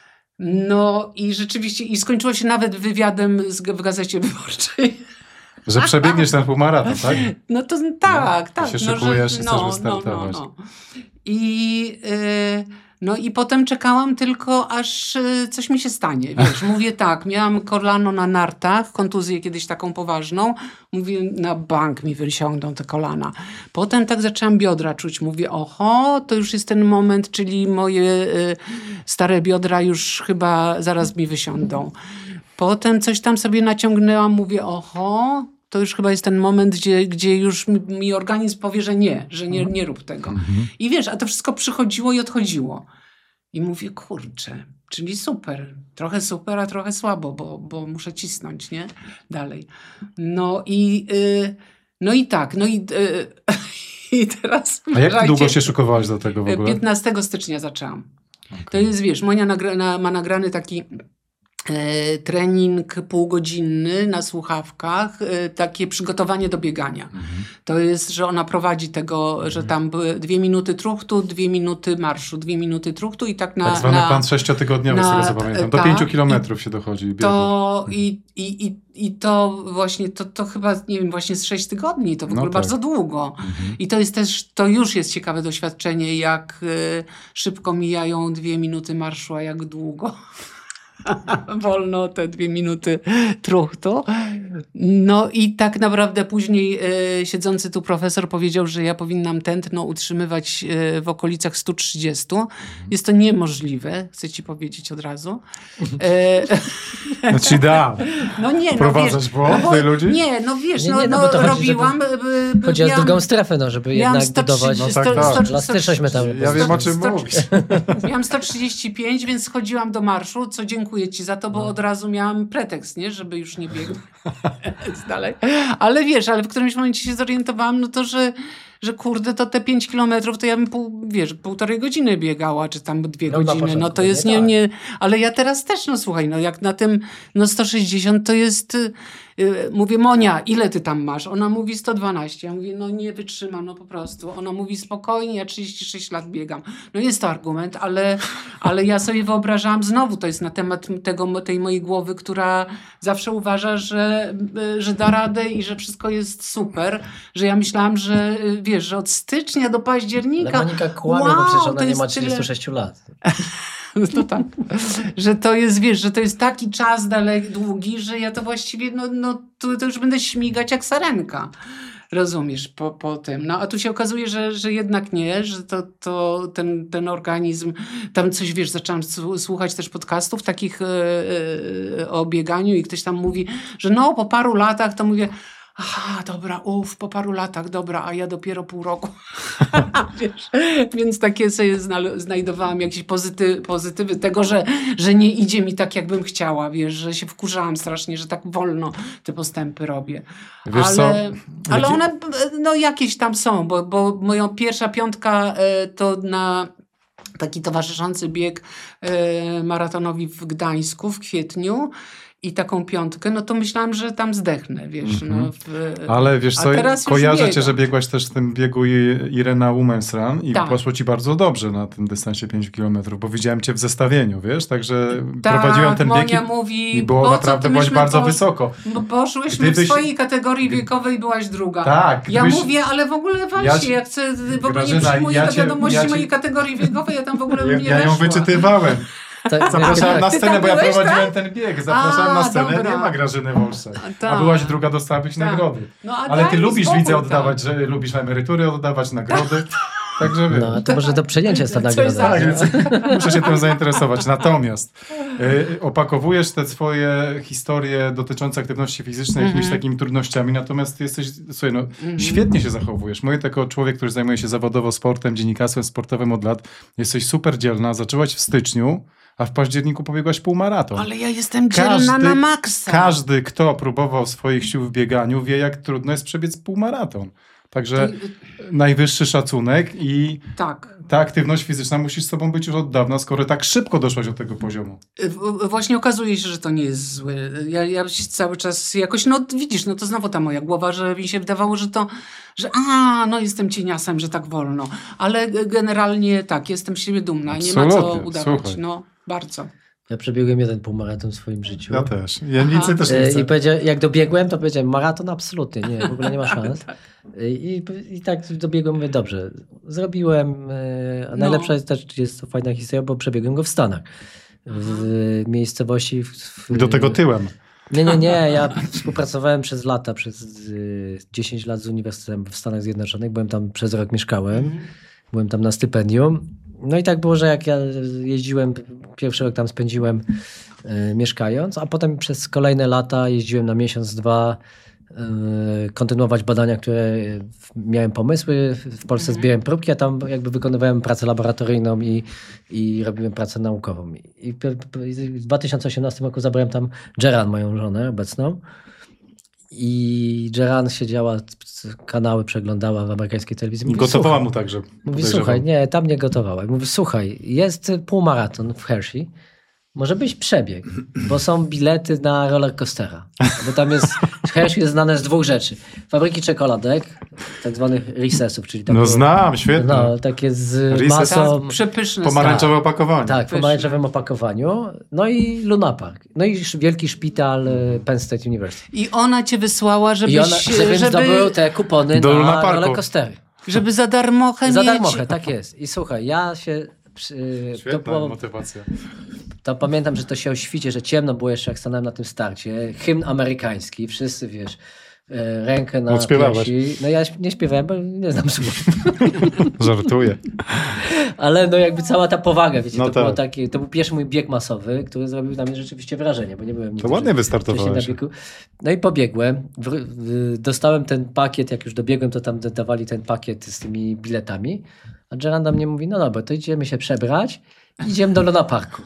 No i rzeczywiście, i skończyło się nawet wywiadem z, w Gazecie Wyborczej. Że przebiegniesz ten półmaraton, tak? No to tak, No, tak. się no, szykujesz że, i no, chcesz no, wystartować. no, no. I, yy, no i potem czekałam tylko, aż yy, coś mi się stanie. Wiesz, mówię tak, miałam kolano na nartach, kontuzję kiedyś taką poważną. Mówię, na bank mi wysiądą te kolana. Potem tak zaczęłam biodra czuć. Mówię, oho, to już jest ten moment, czyli moje yy, stare biodra już chyba zaraz mi wysiądą. Potem coś tam sobie naciągnęłam, mówię, oho, to już chyba jest ten moment, gdzie, gdzie już mi, mi organizm powie, że nie, że nie, nie rób tego. Mhm. I wiesz, a to wszystko przychodziło i odchodziło. I mówię, kurczę, czyli super. Trochę super, a trochę słabo, bo, bo muszę cisnąć, nie? Dalej. No i, yy, no i tak, no i, yy, i teraz... A jak uważajcie, długo się szykowałaś do tego w ogóle? piętnastego stycznia zaczęłam. Okay. To jest, wiesz, Monia nagra, na, ma nagrany taki e, trening półgodzinny na słuchawkach, e, takie przygotowanie do biegania. Mhm. To jest, że ona prowadzi tego, mhm. że tam były dwie minuty truchtu, dwie minuty marszu, dwie minuty truchtu i tak na... Tak zwany na, plan sześciotygodniowy, na, z tego co pamiętam. Do tak, pięciu kilometrów się dochodzi. Biegu. To i, i, i, i to właśnie, to, to chyba, nie wiem, właśnie z sześć tygodni, to w No ogóle tak. bardzo długo. Mhm. I to jest też, to już jest ciekawe doświadczenie, jak y, szybko mijają dwie minuty marszu, a jak długo wolno te dwie minuty truchtu. No i tak naprawdę później y, siedzący tu profesor powiedział, że ja powinnam tętno utrzymywać y, w okolicach stu trzydziestu. Jest to niemożliwe, chcę ci powiedzieć od razu. E, Znaczy da. no nie, no Prowadzasz wiesz, błąd no bo, tej ludzi? Nie, no wiesz, Nie, no, nie, no no, bo to chodzi, robiłam... żeby- Chodzi o miałam- drugą strefę, no, żeby miałam jednak sto budować trzydzieści, No tak, sto- tak. sto- elastyczność metalu. Ja wiem, o czym sto- mówisz. Miałam sto trzydzieści pięć, więc chodziłam do marszu, co dziękuję ci za to, bo od razu miałam pretekst, nie, żeby już nie biegł dalej. Ale wiesz, ale w którymś momencie się zorientowałam, no to, że, że kurde, to te pięć kilometrów, to ja bym pół, wiesz, półtorej godziny biegała, czy tam dwie No, na godziny, no początku, to jest nie nie, tak. nie, ale ja teraz też, no słuchaj, no jak na tym, no sto sześćdziesiąt to jest, y, y, mówię, Monia, ile ty tam masz? Ona mówi sto dwanaście, ja mówię, no nie wytrzymam, no po prostu. Ona mówi, spokojnie, ja trzydzieści sześć lat biegam. No jest to argument, ale, ale ja sobie wyobrażałam, znowu to jest na temat tego, tej mojej głowy, która zawsze uważa, że, y, że da radę i że wszystko jest super, że ja myślałam, że y, wiesz, że od stycznia do października, Ale Monika kłamie, wow, bo przecież to ona nie jest ma tyle- trzydziestu sześciu lat. no to tak. Że to jest, wiesz, że to jest taki czas dalej długi, że ja to właściwie, no, no to, to już będę śmigać jak sarenka. Rozumiesz, po, po tym. No a tu się okazuje, że, że jednak nie, że to, to ten, ten organizm, tam coś, wiesz, zaczęłam s- słuchać też podcastów takich e, e, o bieganiu i ktoś tam mówi, że no po paru latach to mówię, aha, dobra, uff, po paru latach, dobra, a ja dopiero pół roku. Wiesz, więc takie sobie zna- znajdowałam jakieś pozyty- pozytywy tego, że, że nie idzie mi tak, jakbym chciała, wiesz, że się wkurzałam strasznie, że tak wolno te postępy robię. Wiesz ale co? ale Jaki- one, no jakieś tam są, bo, bo moja pierwsza piątka e, to na taki towarzyszący bieg e, maratonowi w Gdańsku w kwietniu i taką piątkę, no to myślałam, że tam zdechnę, wiesz. Mm-hmm. No, w, Ale wiesz co, kojarzę cię, że biegam. biegłaś też w tym biegu Irena Women's Run i tak. poszło ci bardzo dobrze na tym dystansie pięć kilometrów, bo widziałem cię w zestawieniu, wiesz, także tak, prowadziłem ten bieg Monia i, mówi, i było naprawdę, byłaś bardzo posz... wysoko. Bo poszłyśmy Gdybyś... w swojej kategorii wiekowej, byłaś druga. Tak. Ja gdybyś... mówię, ale w ogóle walcie, ja, ja chcę, w ogóle Grażyna, nie przyjmuję ja do wiadomości ja cię... mojej kategorii wiekowej, ja tam w ogóle ja, nie Ja ją weszła. wyczytywałem. Tak, zapraszałem na scenę, bo ja byłeś, prowadziłem tak? ten bieg. Zapraszałem A, na scenę, dobra. nie ma Grażyny Wolszczak. A, a byłaś druga, dostałabyś tak. nagrody. No, ale ty lubisz, spokój, widzę, oddawać, tak. że lubisz emerytury oddawać, nagrody. Także wiesz. No, to może do przejęcia jest ta nagroda. Tak, więc muszę się tym zainteresować. Natomiast y, opakowujesz te swoje historie dotyczące aktywności fizycznej mm-hmm. jakimiś takimi trudnościami, natomiast ty jesteś, słuchaj, no, mm-hmm. świetnie się zachowujesz. Mówię jako człowiek, który zajmuje się zawodowo sportem, dziennikarstwem sportowym od lat. Jesteś super dzielna, zaczęłaś w styczniu, a w październiku pobiegłaś półmaraton. Ale ja jestem dzielna każdy, na maksa. Każdy, kto próbował swoich sił w bieganiu, wie, jak trudno jest przebiec półmaraton. Także najwyższy szacunek i tak. ta aktywność fizyczna musi z tobą być już od dawna, skoro tak szybko doszłaś do tego poziomu. Właśnie okazuje się, że to nie jest złe. Ja, ja cały czas jakoś, no widzisz, no to znowu ta moja głowa, że mi się wydawało, że to, że a, no jestem cieniasem, że tak wolno. Ale generalnie tak, jestem z siebie dumna. Absolutnie. Nie ma co udawać. Słuchaj. No, bardzo. Ja przebiegłem jeden półmaraton w swoim życiu. Ja też. Ja więcej też nie chcę. I powiedział, jak dobiegłem, to powiedziałem, maraton absolutnie, nie, w ogóle nie ma szans. tak. I, I tak dobiegłem, mówię, dobrze, zrobiłem, a najlepsza no. jest też, jest to fajna historia, bo przebiegłem go w Stanach. W miejscowości... W, w, do tego tyłem. Nie, nie, nie. Ja współpracowałem przez lata, przez dziesięć lat z Uniwersytetem w Stanach Zjednoczonych. Byłem tam, przez rok mieszkałem. Byłem tam na stypendium. No i tak było, że jak ja jeździłem, pierwszy rok tam spędziłem y, mieszkając, a potem przez kolejne lata jeździłem na miesiąc, dwa y, kontynuować badania, które miałem pomysły. W Polsce mhm. zbierałem próbki, a tam jakby wykonywałem pracę laboratoryjną i, i robiłem pracę naukową. I w dwa tysiące osiemnastym roku zabrałem tam Geran, moją żonę obecną. I Geran siedziała, kanały przeglądała w amerykańskiej telewizji. Mówi, gotowała mu także. Mówi, słuchaj, nie, tam nie gotowała. Mówi, słuchaj, jest półmaraton w Hershey, może byś przebiegł, bo są bilety na rollercoastera. Bo tam jest, Hershey jest znane z dwóch rzeczy. Fabryki czekoladek, tak zwanych Recessów, czyli takie... No znam, świetnie. No, takie z Recess, masą... Przepyszne. Pomarańczowe tak, opakowanie. Tak, w pomarańczowym opakowaniu. No i Luna Park. No i wielki szpital Penn State University. I ona cię wysłała, żebyś... I ona, żebym żeby... zdobył te kupony do na rollercoastery. Żeby za darmochę Za mieć... darmochę, tak jest. I słuchaj, ja się... Świetna to było, motywacja. To pamiętam, że to się o świcie, że ciemno było jeszcze, jak stanąłem na tym starcie. Hymn amerykański, wszyscy, wiesz, rękę na piersi. No ja nie śpiewałem, bo nie znam słów. Żartuję. Ale no jakby cała ta powaga, wiecie, no to, tak. było taki, to był pierwszy mój bieg masowy, który zrobił na mnie rzeczywiście wrażenie, bo nie byłem nigdy. To ładnie wystartowałeś. No i pobiegłem, w, w, dostałem ten pakiet, jak już dobiegłem, to tam dawali ten pakiet z tymi biletami, a Geranda mnie mówi, no dobra, to idziemy się przebrać, idziemy do Luna Parku.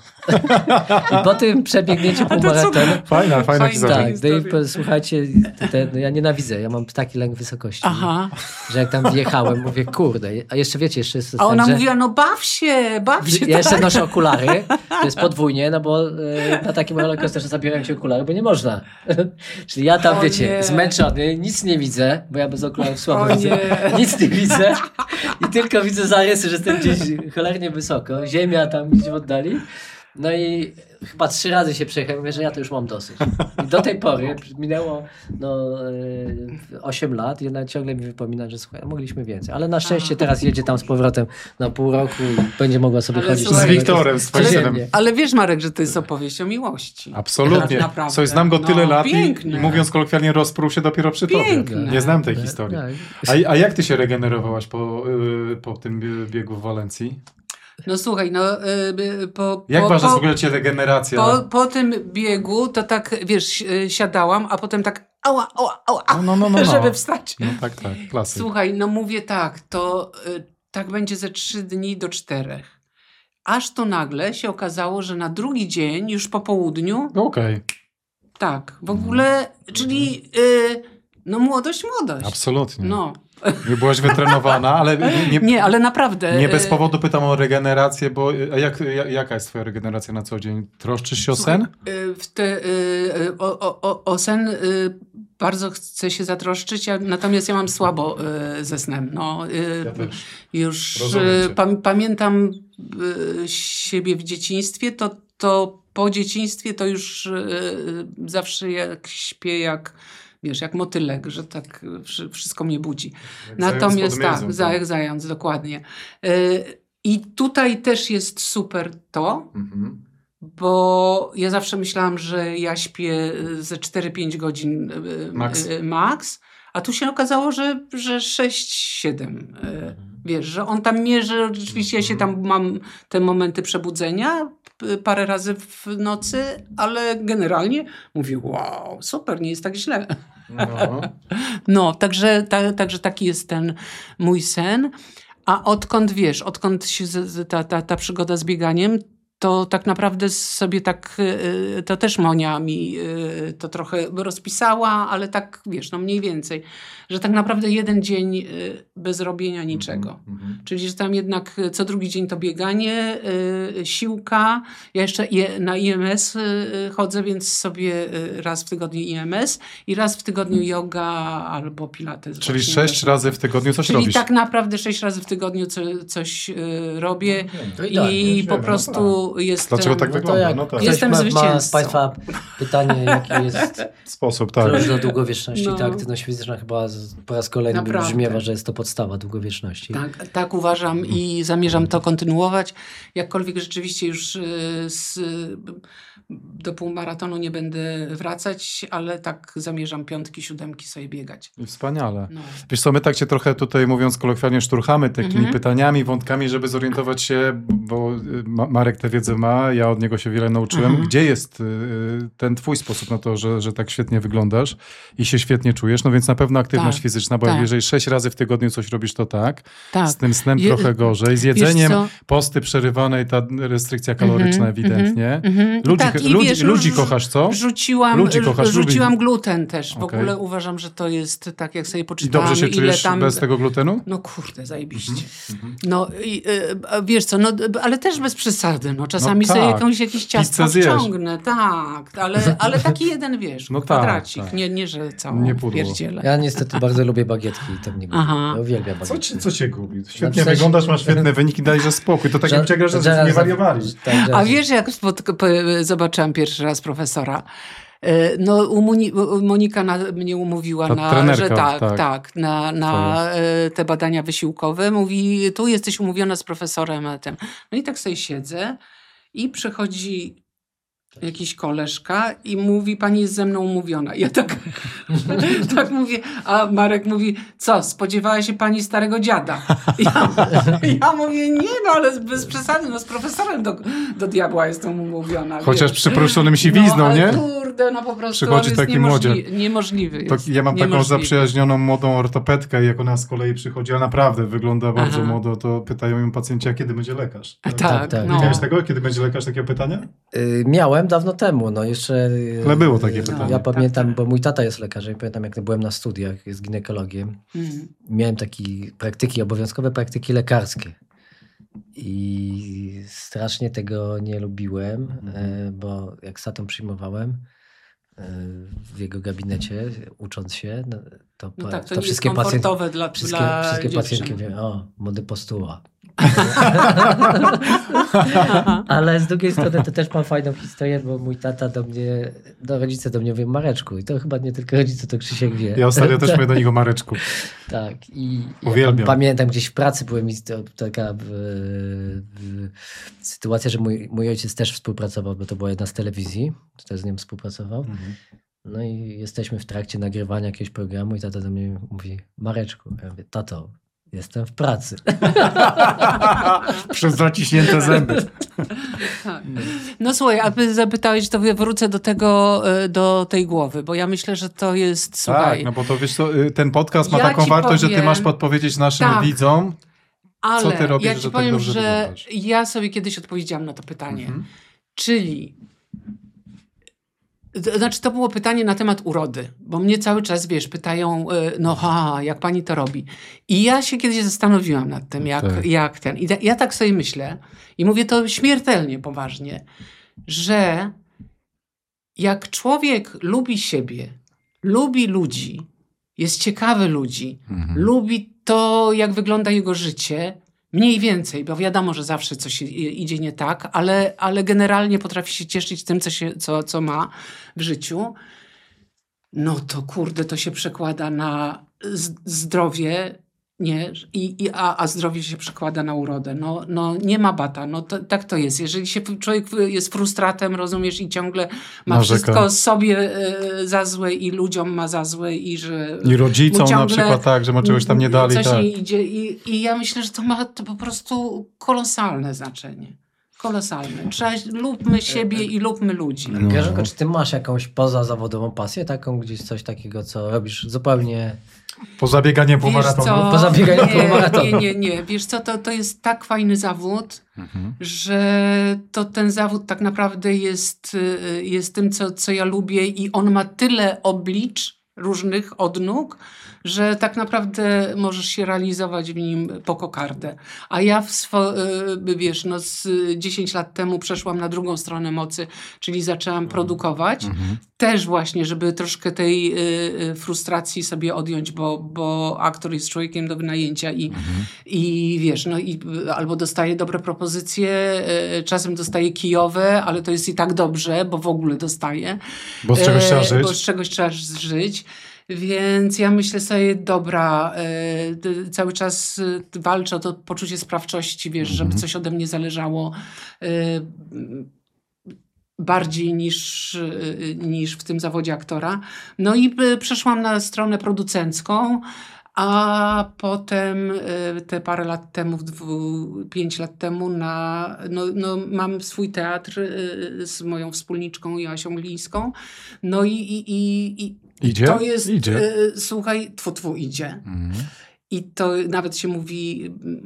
I po tym przebiegnięciu półmaratonu... Fajna, fajna historia. Tak, no i słuchajcie, te, no ja nienawidzę, ja mam taki lęk wysokości, Aha. że jak tam wjechałem, mówię, kurde, a jeszcze wiecie, jeszcze jest A ona tak, że... mówiła, no baw się, baw się. Ja jeszcze tak. noszę okulary, to jest podwójnie, no bo y, na takim rollercoasterze zabierają się okulary, bo nie można. Czyli ja tam, o wiecie, nie. zmęczony, nic nie widzę, bo ja bez okularów słabo o widzę, nie. nic nie widzę i tylko widzę zarysy, że jestem gdzieś cholernie wysoko, ziemia tam gdzieś w oddali. No i chyba trzy razy się przejechałem, mówię, że ja to już mam dosyć. I do tej pory minęło no, osiem lat i ona ciągle mi wypomina, że słuchaj, mogliśmy więcej. Ale na szczęście teraz jedzie tam z powrotem na pół roku i będzie mogła sobie ale chodzić. słuchaj, z Wiktorem, z ale, ale wiesz, Marek, że to jest opowieść o miłości. Absolutnie. Naprawdę. Coś znam go tyle no, lat i, piękne. i mówiąc kolokwialnie rozpruł się dopiero przy Piękne. tobie. Nie znam tej Tak, historii. tak. A, a jak ty się regenerowałaś po, yy, po tym biegu w Walencji? No słuchaj, no yy, po... Jak po, uważasz po, w ogóle cię regeneracja? Po, po tym biegu to tak, wiesz, siadałam, a potem tak ała, ała, ała, No, no, no, no, no. żeby wstać. No tak, tak, klasyk. Słuchaj, no mówię tak, to y, tak będzie ze trzy dni do czterech. Aż to nagle się okazało, że na drugi dzień, już po południu, No okej. Okay. tak, w ogóle, czyli y, no młodość, młodość. Absolutnie. No. Nie byłaś wytrenowana, ale nie, Nie, ale naprawdę. nie bez powodu pytam o regenerację, bo a jak, jaka jest twoja regeneracja na co dzień? Troszczysz się o sen? Słuchaj, w te, y, o, o, o sen y, bardzo chcę się zatroszczyć, ja, natomiast ja mam słabo y, ze snem. No, y, Ja też. Już Rozumiem y, cię. pam, pamiętam y, siebie w dzieciństwie, to, to po dzieciństwie to już y, y, zawsze jak śpię jak, wiesz, jak motylek, że tak y, wszystko mnie budzi. Jak Natomiast zając pod tak, miedzą, za, tak. jak zając, dokładnie. Y, I tutaj też jest super to, Mhm. bo ja zawsze myślałam, że ja śpię ze cztery pięć godzin y, Max. y, max, a tu się okazało, że, że sześć siedem. Y, wiesz, że on tam mierzy, oczywiście ja się tam mam te momenty przebudzenia y, parę razy w nocy, ale generalnie mówię, wow, super, nie jest tak źle. No. No, także, ta, także taki jest ten mój sen. A odkąd, wiesz, odkąd się z, z, ta, ta, ta przygoda z bieganiem, to tak naprawdę sobie tak, y, to też Monia mi y, to trochę rozpisała, ale tak, wiesz, no mniej więcej, że tak naprawdę jeden dzień y, bez robienia niczego. Mhm. Czyli, że tam jednak co drugi dzień to bieganie, y, siłka. Ja jeszcze je, na I M S y, chodzę, więc sobie y, raz w tygodniu I M S i raz w tygodniu yoga albo pilates. Czyli właśnie. sześć razy w tygodniu coś Czyli robisz? tak naprawdę sześć razy w tygodniu co, coś y, robię To idealnie, i wiemy, po no prostu jestem... Dlaczego tak No to wygląda? jak No tak. ktoś Jestem ma, ma z zwycięzcą. Państwa pytanie, jaki jest Sposób, tak. klucz do długowieczności. No. Ta aktywność fizyczna chyba z, po raz kolejny Naprawdę. brzmiewa, że jest to podstawa długowieczności. Tak, tak uważam i zamierzam to kontynuować. Jakkolwiek rzeczywiście już y, z, do półmaratonu nie będę wracać, ale tak zamierzam piątki, siódemki sobie biegać. I wspaniale. No. Wiesz co, my tak cię trochę tutaj, mówiąc kolokwialnie, szturchamy takimi Mhm. pytaniami, wątkami, żeby zorientować się, bo y, Ma- Marek tę wiedzę ma, ja od niego się wiele nauczyłem. Mhm. Gdzie jest y, ten twój sposób na to, że, że tak świetnie wyglądasz i się świetnie czujesz? No więc na pewno aktywność Tak, fizyczna, bo tak. jeżeli sześć razy w tygodniu coś robisz, to tak. Tak. Z tym snem Je- trochę gorzej. Z Wiesz jedzeniem co? posty przerywane i ta restrykcja kaloryczna Mhm, ewidentnie. mhm, mhm. Ludzi, Tak, i ludzi, wiesz, ludzi rzu- kochasz, co? Rzuciłam, Ludzi kochasz, rzuciłam lubi- gluten też. W Okej. ogóle uważam, że to jest tak, jak sobie I poczytałam, dobrze się ile czujesz tam... bez tego glutenu? No kurde, zajebiście. Mhm. No i y, a wiesz co, no, y, ale też bez przesady. No, czasami No sobie tak. jakąś, jakieś ciastko Pizzę zjesz. wciągnę. Tak, ale, ale taki jeden, wiesz, No tak, kwadracik. tak. Nie, nie, że całą Nie pudło. pierdzielę. Ja niestety bardzo lubię bagietki i to mnie gubi. Aha. Ja uwielbiam Co, bagietki. ci, co cię gubi? Świetnie No w sensie- wyglądasz, masz świetne wyniki, dajże spokój. To tak jak cię że Ża- nie wariowali. tak, że- A wiesz, jak spotk- po- zobaczyłam pierwszy raz profesora? E, No, u Moni- u- Monika na, mnie umówiła, Ta na, trenerka, że tak, tak. tak, na, na e, te badania wysiłkowe. Mówi, tu jesteś umówiona z profesorem Etem. No i tak sobie siedzę i przychodzi jakiś koleżka i mówi, pani jest ze mną umówiona. Ja tak, tak mówię, a Marek mówi, co, spodziewała się pani starego dziada? Ja, ja mówię, nie no, ale bez przesady, no z profesorem do, do diabła jestem umówiona. Chociaż wiesz. przyproszonym siwizną, no, ale nie? kurde, no po prostu Przychodzi on jest taki niemożli- młodziak. niemożliwy To jest. ja mam taką Niemożliwy. zaprzyjaźnioną młodą ortopedkę i jak ona z kolei przychodzi, a naprawdę wygląda bardzo Aha. młodo, to pytają ją pacjenci, a kiedy będzie lekarz? Tak, tak, tak. no. Miałeś tego? Kiedy będzie lekarz? Takie pytania? Y, Miałem dawno temu, no jeszcze... y, Ale było takie y, pytanie. Ja Tak, pamiętam, tak. bo mój tata jest lekarzem, pamiętam jak byłem na studiach, jest ginekologiem. Mm. Miałem takie praktyki, obowiązkowe praktyki lekarskie. I strasznie tego nie lubiłem, e, bo jak satą przyjmowałem e, w jego gabinecie, ucząc się, no, to, No pa- tak, to, to nie wszystkie, jest pacjent, komfortowe dla, wszystkie, dla wszystkie dziewczyn. pacjentki mówią, o, młody postuła. Ale z drugiej strony to też mam fajną historię, bo mój tata do mnie, no rodzice do mnie mówią Mareczku i to chyba nie tylko rodzice, to Krzysiek wie. Ja ostatnio też mówię do niego Mareczku. Tak. I Uwielbiam. ja pamiętam gdzieś w pracy byłem i to taka e, e, sytuacja, że mój, mój ojciec też współpracował, bo to była jedna z telewizji, to też z nim współpracował. No i jesteśmy w trakcie nagrywania jakiegoś programu i tata do mnie mówi Mareczku. Ja mówię, tato, jestem w pracy. Przez zaciśnięte zęby. Tak. No słuchaj, aby zapytałeś, to wrócę do tego, e, do tej głowy, bo ja myślę, że to jest, słuchaj, Tak, no bo to wiesz co, y, ten podcast ma Ja taką ci wartość, że ty powiem- masz podpowiedzieć naszym Tak. widzom, ale co ty robisz, ja że ci tak powiem, dobrze że wyglądasz? ja sobie kiedyś odpowiedziałam na to pytanie. Mhm. Czyli Znaczy, to było pytanie na temat urody, bo mnie cały czas, wiesz, pytają, no ha, jak pani to robi? I ja się kiedyś zastanowiłam nad tym, jak, tak. jak ten. I da, ja tak sobie myślę i mówię to śmiertelnie poważnie, że jak człowiek lubi siebie, lubi ludzi, jest ciekawy ludzi, mhm. lubi to, jak wygląda jego życie, mniej więcej, bo wiadomo, że zawsze coś idzie nie tak, ale, ale generalnie potrafi się cieszyć tym, co, się, co, co ma w życiu, no to kurde, to się przekłada na zdrowie, nie, I, i, a, a zdrowie się przekłada na urodę. No, no nie ma bata, no to, tak to jest. Jeżeli się człowiek jest frustratem, rozumiesz, i ciągle ma Narzeka. wszystko sobie e, za złe i ludziom ma za złe i że... I rodzicom na przykład tak, że mu czegoś tam nie dali. Coś tak. nie idzie i, i ja myślę, że to ma to po prostu kolosalne znaczenie. Kolosalne. Trzeba, lubmy siebie i lubmy ludzi. No. Grażynko, czy ty masz jakąś pozazawodową pasję, taką gdzieś coś takiego, co robisz zupełnie... Poza bieganiem po maratonu. Poza bieganiem nie, po maratonu. Nie, nie, nie. Wiesz co, to, to jest tak fajny zawód, mhm. że to ten zawód tak naprawdę jest, jest tym, co, co ja lubię i on ma tyle oblicz różnych odnóg, że tak naprawdę możesz się realizować w nim po kokardę. A ja, w swo, wiesz, no z dziesięć lat temu przeszłam na drugą stronę mocy, czyli zaczęłam produkować. Mhm. Też właśnie, żeby troszkę tej y, frustracji sobie odjąć, bo, bo aktor jest człowiekiem do wynajęcia i, mhm. i wiesz, no i albo dostaje dobre propozycje, y, czasem dostaje kijowe, ale to jest i tak dobrze, bo w ogóle dostaje. Bo z czegoś trzeba żyć. Bo z czegoś trzeba żyć. Więc ja myślę sobie, dobra, y, cały czas y, walczę o to poczucie sprawczości, wiesz, mm-hmm. żeby coś ode mnie zależało y, bardziej niż, y, niż w tym zawodzie aktora. No i y, przeszłam na stronę producencką, a potem y, te parę lat temu, dwu, pięć lat temu na, no, no, mam swój teatr y, z moją wspólniczką Joasią Glińską. No i, i, i, i Idzie? To jest, idzie. Y, słuchaj, tfu, tfu, idzie. Mhm. I to nawet się mówi,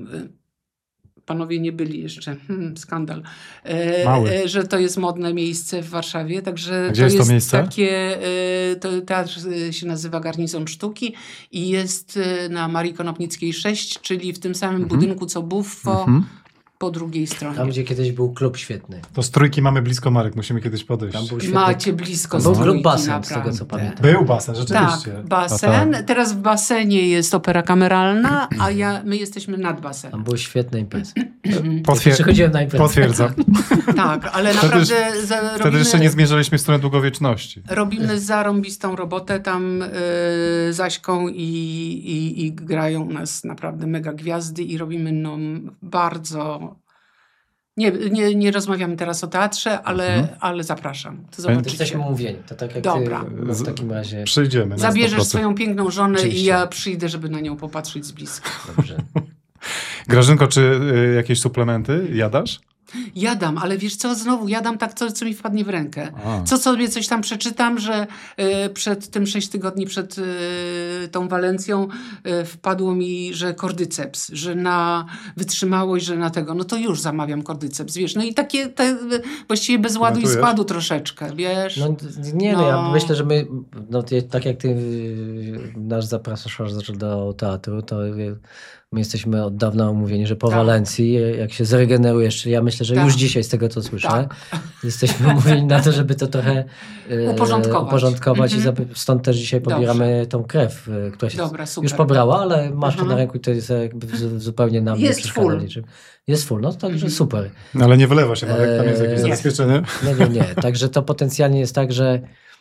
y, panowie nie byli jeszcze, hmm, skandal, y, że to jest modne miejsce w Warszawie. Także Gdzie to jest to jest miejsce? takie, y, to teatr się nazywa Garnizon Sztuki i jest na Marii Konopnickiej sześć, czyli w tym samym mhm. budynku co Buffo. Mhm. Po drugiej stronie. Tam, gdzie kiedyś był klub świetny. To z Trójki mamy blisko, Marek, musimy kiedyś podejść. Tam był świetny... Macie blisko z Był Trójki, klub basen, naprawdę. z tego co pamiętam. Był basen, rzeczywiście. Tak, basen. Tak. Teraz w basenie jest opera kameralna, a ja, my jesteśmy nad basenem. Tam były świetne imprezy. Potwier- Przychodziłem na imprezę. Potwierdzam. Tak, ale naprawdę wtedy, za, robimy, wtedy jeszcze nie zmierzaliśmy w stronę długowieczności. Robimy zarąbistą robotę tam y, z Aśką i, i, i grają u nas naprawdę mega gwiazdy i robimy no, bardzo... Nie, nie, nie rozmawiamy teraz o teatrze, ale, mhm. ale zapraszam. To zobaczycie. Jesteśmy umówieni. To tak jak Dobra. Ty, w takim razie... Przyjdziemy. Zabierzesz swoją piękną żonę Oczywiście. i ja przyjdę, żeby na nią popatrzeć z bliska. Dobrze. Grażynko, czy y, jakieś suplementy jadasz? Jadam, ale wiesz co, znowu jadam tak, co, co mi wpadnie w rękę. A. Co sobie coś tam przeczytam, że y, przed tym sześć tygodni przed y, tą Walencją y, wpadło mi, że kordyceps, że na wytrzymałość, że na tego, no to już zamawiam kordyceps, wiesz. No i takie te, właściwie bez ładu i składu troszeczkę, wiesz. No nie, no, no ja myślę, że my, no tak jak ty nas zapraszasz do teatru, to my jesteśmy od dawna umówieni, że po tak. Walencji, jak się zregenerujesz, czyli ja myślę, że tak. już dzisiaj z tego, co słyszę, tak. jesteśmy umówieni na to, żeby to trochę uporządkować, uporządkować mm-hmm. i stąd też dzisiaj pobieramy Dobrze. tą krew, która się Dobra, już pobrała, ale masz to na ręku i to jest jakby zupełnie nam nie przeszkadza niczym. Jest full, no to także super. No, ale nie wylewa się, Marek, tam jest jakieś nie. zabezpieczenie. Nie, nie, nie. Także to potencjalnie jest tak, że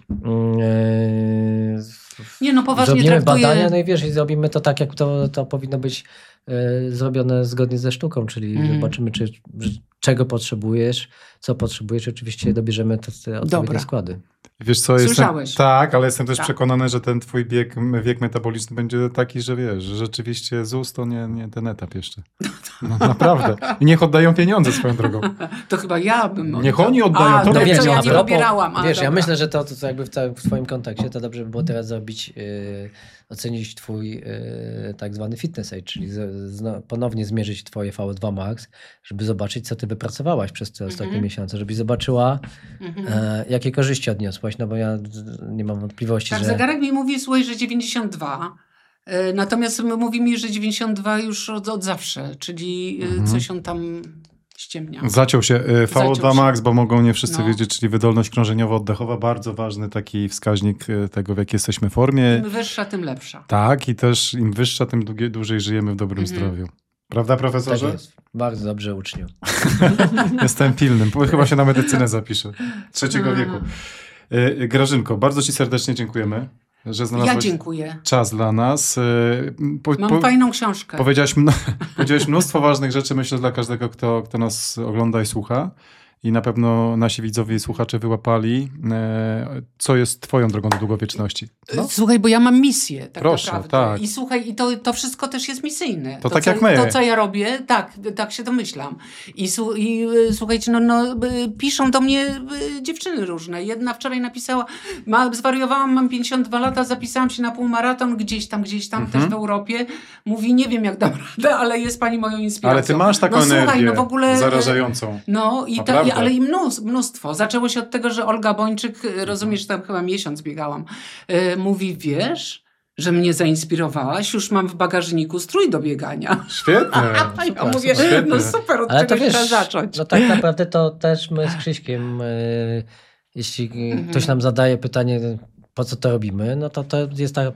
Yy, nie, no poważnie zrobimy traktuję... badania, no i wiesz, i zrobimy to tak, jak to, to powinno być y, zrobione zgodnie ze sztuką, czyli mm. zobaczymy, czy, czego potrzebujesz, co potrzebujesz, oczywiście dobierzemy te, te odpowiednie składy. Wiesz co, Słyszałeś. Jestem, tak, ale jestem też tak. przekonany, że ten twój bieg, wiek metaboliczny będzie taki, że wiesz, że rzeczywiście Z U S to nie, nie ten etap jeszcze. No, naprawdę. I niech oddają pieniądze swoją drogą. To chyba ja bym... Niech oni oddają. A, to no wiesz, to ja nie propos, pobierałam. A, wiesz, dobra. ja myślę, że to, to jakby w, w twoim kontekście, to dobrze by było teraz zrobić, yy, ocenić twój yy, tak zwany fitness age, czyli z, z, ponownie zmierzyć twoje V O dwa max, żeby zobaczyć, co ty wypracowałaś przez te ostatnie Mhm. miesiące, żebyś zobaczyła, Mhm. e, jakie korzyści odniosłaś, no bo ja nie mam wątpliwości, Tak, że... zegarek mi mówi, słuchaj, że dziewięćdziesiąt dwa. E, Natomiast mówi mi, że dziewięćdziesiąt dwa już od, od zawsze, czyli e, Mhm. coś on tam ściemnia. Zaciął się y, V O dwa Zaciął się. max, bo mogą nie wszyscy No. wiedzieć, czyli wydolność krążeniowo-oddechowa, bardzo ważny taki wskaźnik y, tego, w jakiej jesteśmy formie. Im wyższa, tym lepsza. Tak, i też im wyższa, tym długie, dłużej żyjemy w dobrym Mhm. zdrowiu. Prawda, Tak profesorze? jest. Bardzo dobrze, uczniu. Jestem pilnym. Chyba się na medycynę zapiszę. Trzeciego A. wieku. Y, Grażynko, bardzo ci serdecznie dziękujemy, że Ja znalazłaś dziękuję. czas dla nas. Y, Po, Mam po, fajną książkę. powiedziałaś, mno, powiedziałaś mnóstwo ważnych rzeczy, myślę, dla każdego, kto, kto nas ogląda i słucha. I na pewno nasi widzowie i słuchacze wyłapali, e, co jest twoją drogą do długowieczności. No, Słuchaj, bo ja mam misję, tak Proszę, naprawdę. tak. I słuchaj, i to, to wszystko też jest misyjne. To tak co, jak my. To, co ja robię, tak, tak się domyślam. I, su, i y, słuchajcie, no, no y, piszą do mnie y, dziewczyny różne. Jedna wczoraj napisała, ma, zwariowałam, mam pięćdziesiąt dwa lata, zapisałam się na półmaraton gdzieś tam, gdzieś tam, Mhm. też w Europie. Mówi, nie wiem jak dam radę, ale jest pani moją inspiracją. ale ty masz taką no, energię słuchaj, no w ogóle, zarażającą. No, i to, Naprawdę. i, ale i mnóstwo, mnóstwo. Zaczęło się od tego, że Olga Bończyk, rozumiesz, tam chyba miesiąc biegałam, y, mówi, wiesz, że mnie zainspirowałaś, już mam w bagażniku strój do biegania. Świetnie. A ja mówię, Świetnie. no super, od Ale to czegoś wiesz, trzeba zacząć. no tak naprawdę to też my z Krzyśkiem, y, jeśli Mhm. ktoś nam zadaje pytanie, po co to robimy, no to to jest tak,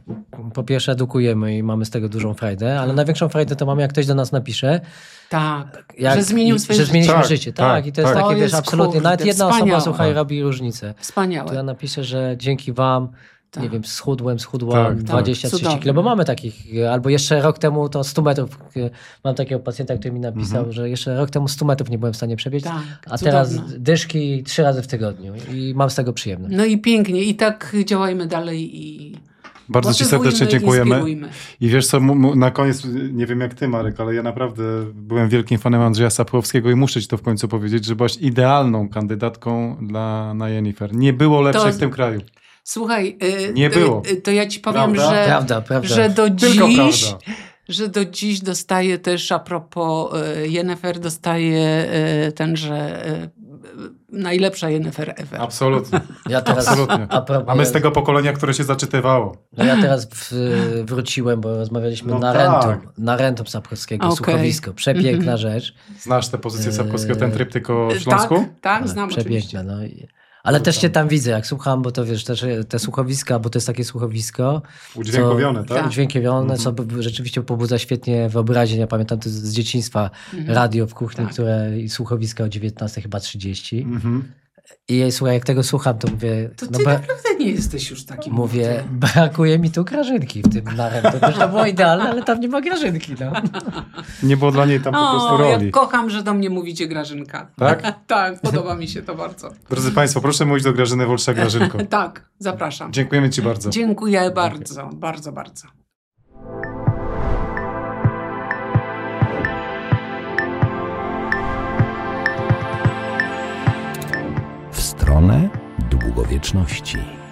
po pierwsze edukujemy i mamy z tego dużą frajdę, ale największą frajdę to mamy, jak ktoś do nas napisze, Tak, jak, że zmienił i- swoje że życie. zmieniliśmy Tak, życie. tak, Tak, i to jest tak. takie, To wiesz, jest, absolutnie, kurde, nawet jedna wspaniałe. osoba, słuchaj, robi różnicę. Wspaniałe. To ja napiszę, że dzięki wam, Tak. nie wiem, schudłem, schudłam Tak, dwadzieścia tak. trzydzieści kilo, bo mamy takich, albo jeszcze rok temu to sto metrów, mam takiego pacjenta, który mi napisał, Mhm. że jeszcze rok temu sto metrów nie byłem w stanie przebiec, Tak, a cudowne. teraz dyszki trzy razy w tygodniu i mam z tego przyjemność. No i pięknie. I tak działajmy dalej i Bardzo ci motywujmy serdecznie i dziękujemy. inspirujmy. I wiesz co, mu- mu- na koniec, nie wiem jak ty, Marek, ale ja naprawdę byłem wielkim fanem Andrzeja Sapłowskiego i muszę ci to w końcu powiedzieć, że byłaś idealną kandydatką dla, na Jennifer. Nie było lepszej To- w tym kraju. Słuchaj, y, Nie było. y, to ja ci powiem, Prawda? że, Prawda, prawda. że do Tylko dziś... prawda. Że do dziś dostaje też, a propos y, Jennifer, dostaje y, tenże y, najlepsza Jennifer ever. Absolutnie. Ja teraz, Absolutnie. a propos, A my z tego pokolenia, które się zaczytywało. no ja teraz w, wróciłem, bo rozmawialiśmy No na tak. Rentum, na Rentum Sapkowskiego, Okej. słuchowisko. Przepiękna Mhm. rzecz. Znasz tę pozycję Eee, Sapkowskiego, ten tryptyk o Śląsku? Tak, tak, Ale znam przepiękna, oczywiście. no. I- Ale też cię tam widzę, jak słucham, bo to wiesz, też te słuchowiska, bo to jest takie słuchowisko. Udźwiękowione, co, tak? Udźwiękowione, co b- rzeczywiście pobudza świetnie wyobraźnię. Ja pamiętam to z z dzieciństwa, Mhm. radio w kuchni, Tak. które i słuchowiska o dziewiętnastej chyba trzydzieści. Mhm. I słuchaj, jak tego słucham, to mówię, To no ty bra- naprawdę nie jesteś już taki mówię, młody. brakuje mi tu Grażynki w tym narem. To, to było idealne, ale tam nie ma Grażynki. No. Nie było dla niej tam po prostu O, ja roli. kocham, że do mnie mówicie Grażynka. Tak? Tak, podoba mi się to bardzo. Drodzy Państwo, proszę mówić do Grażyny Wolsza-Grażynko. Tak, zapraszam. Dziękujemy ci bardzo. Dziękuję bardzo, bardzo, bardzo. W stronę długowieczności.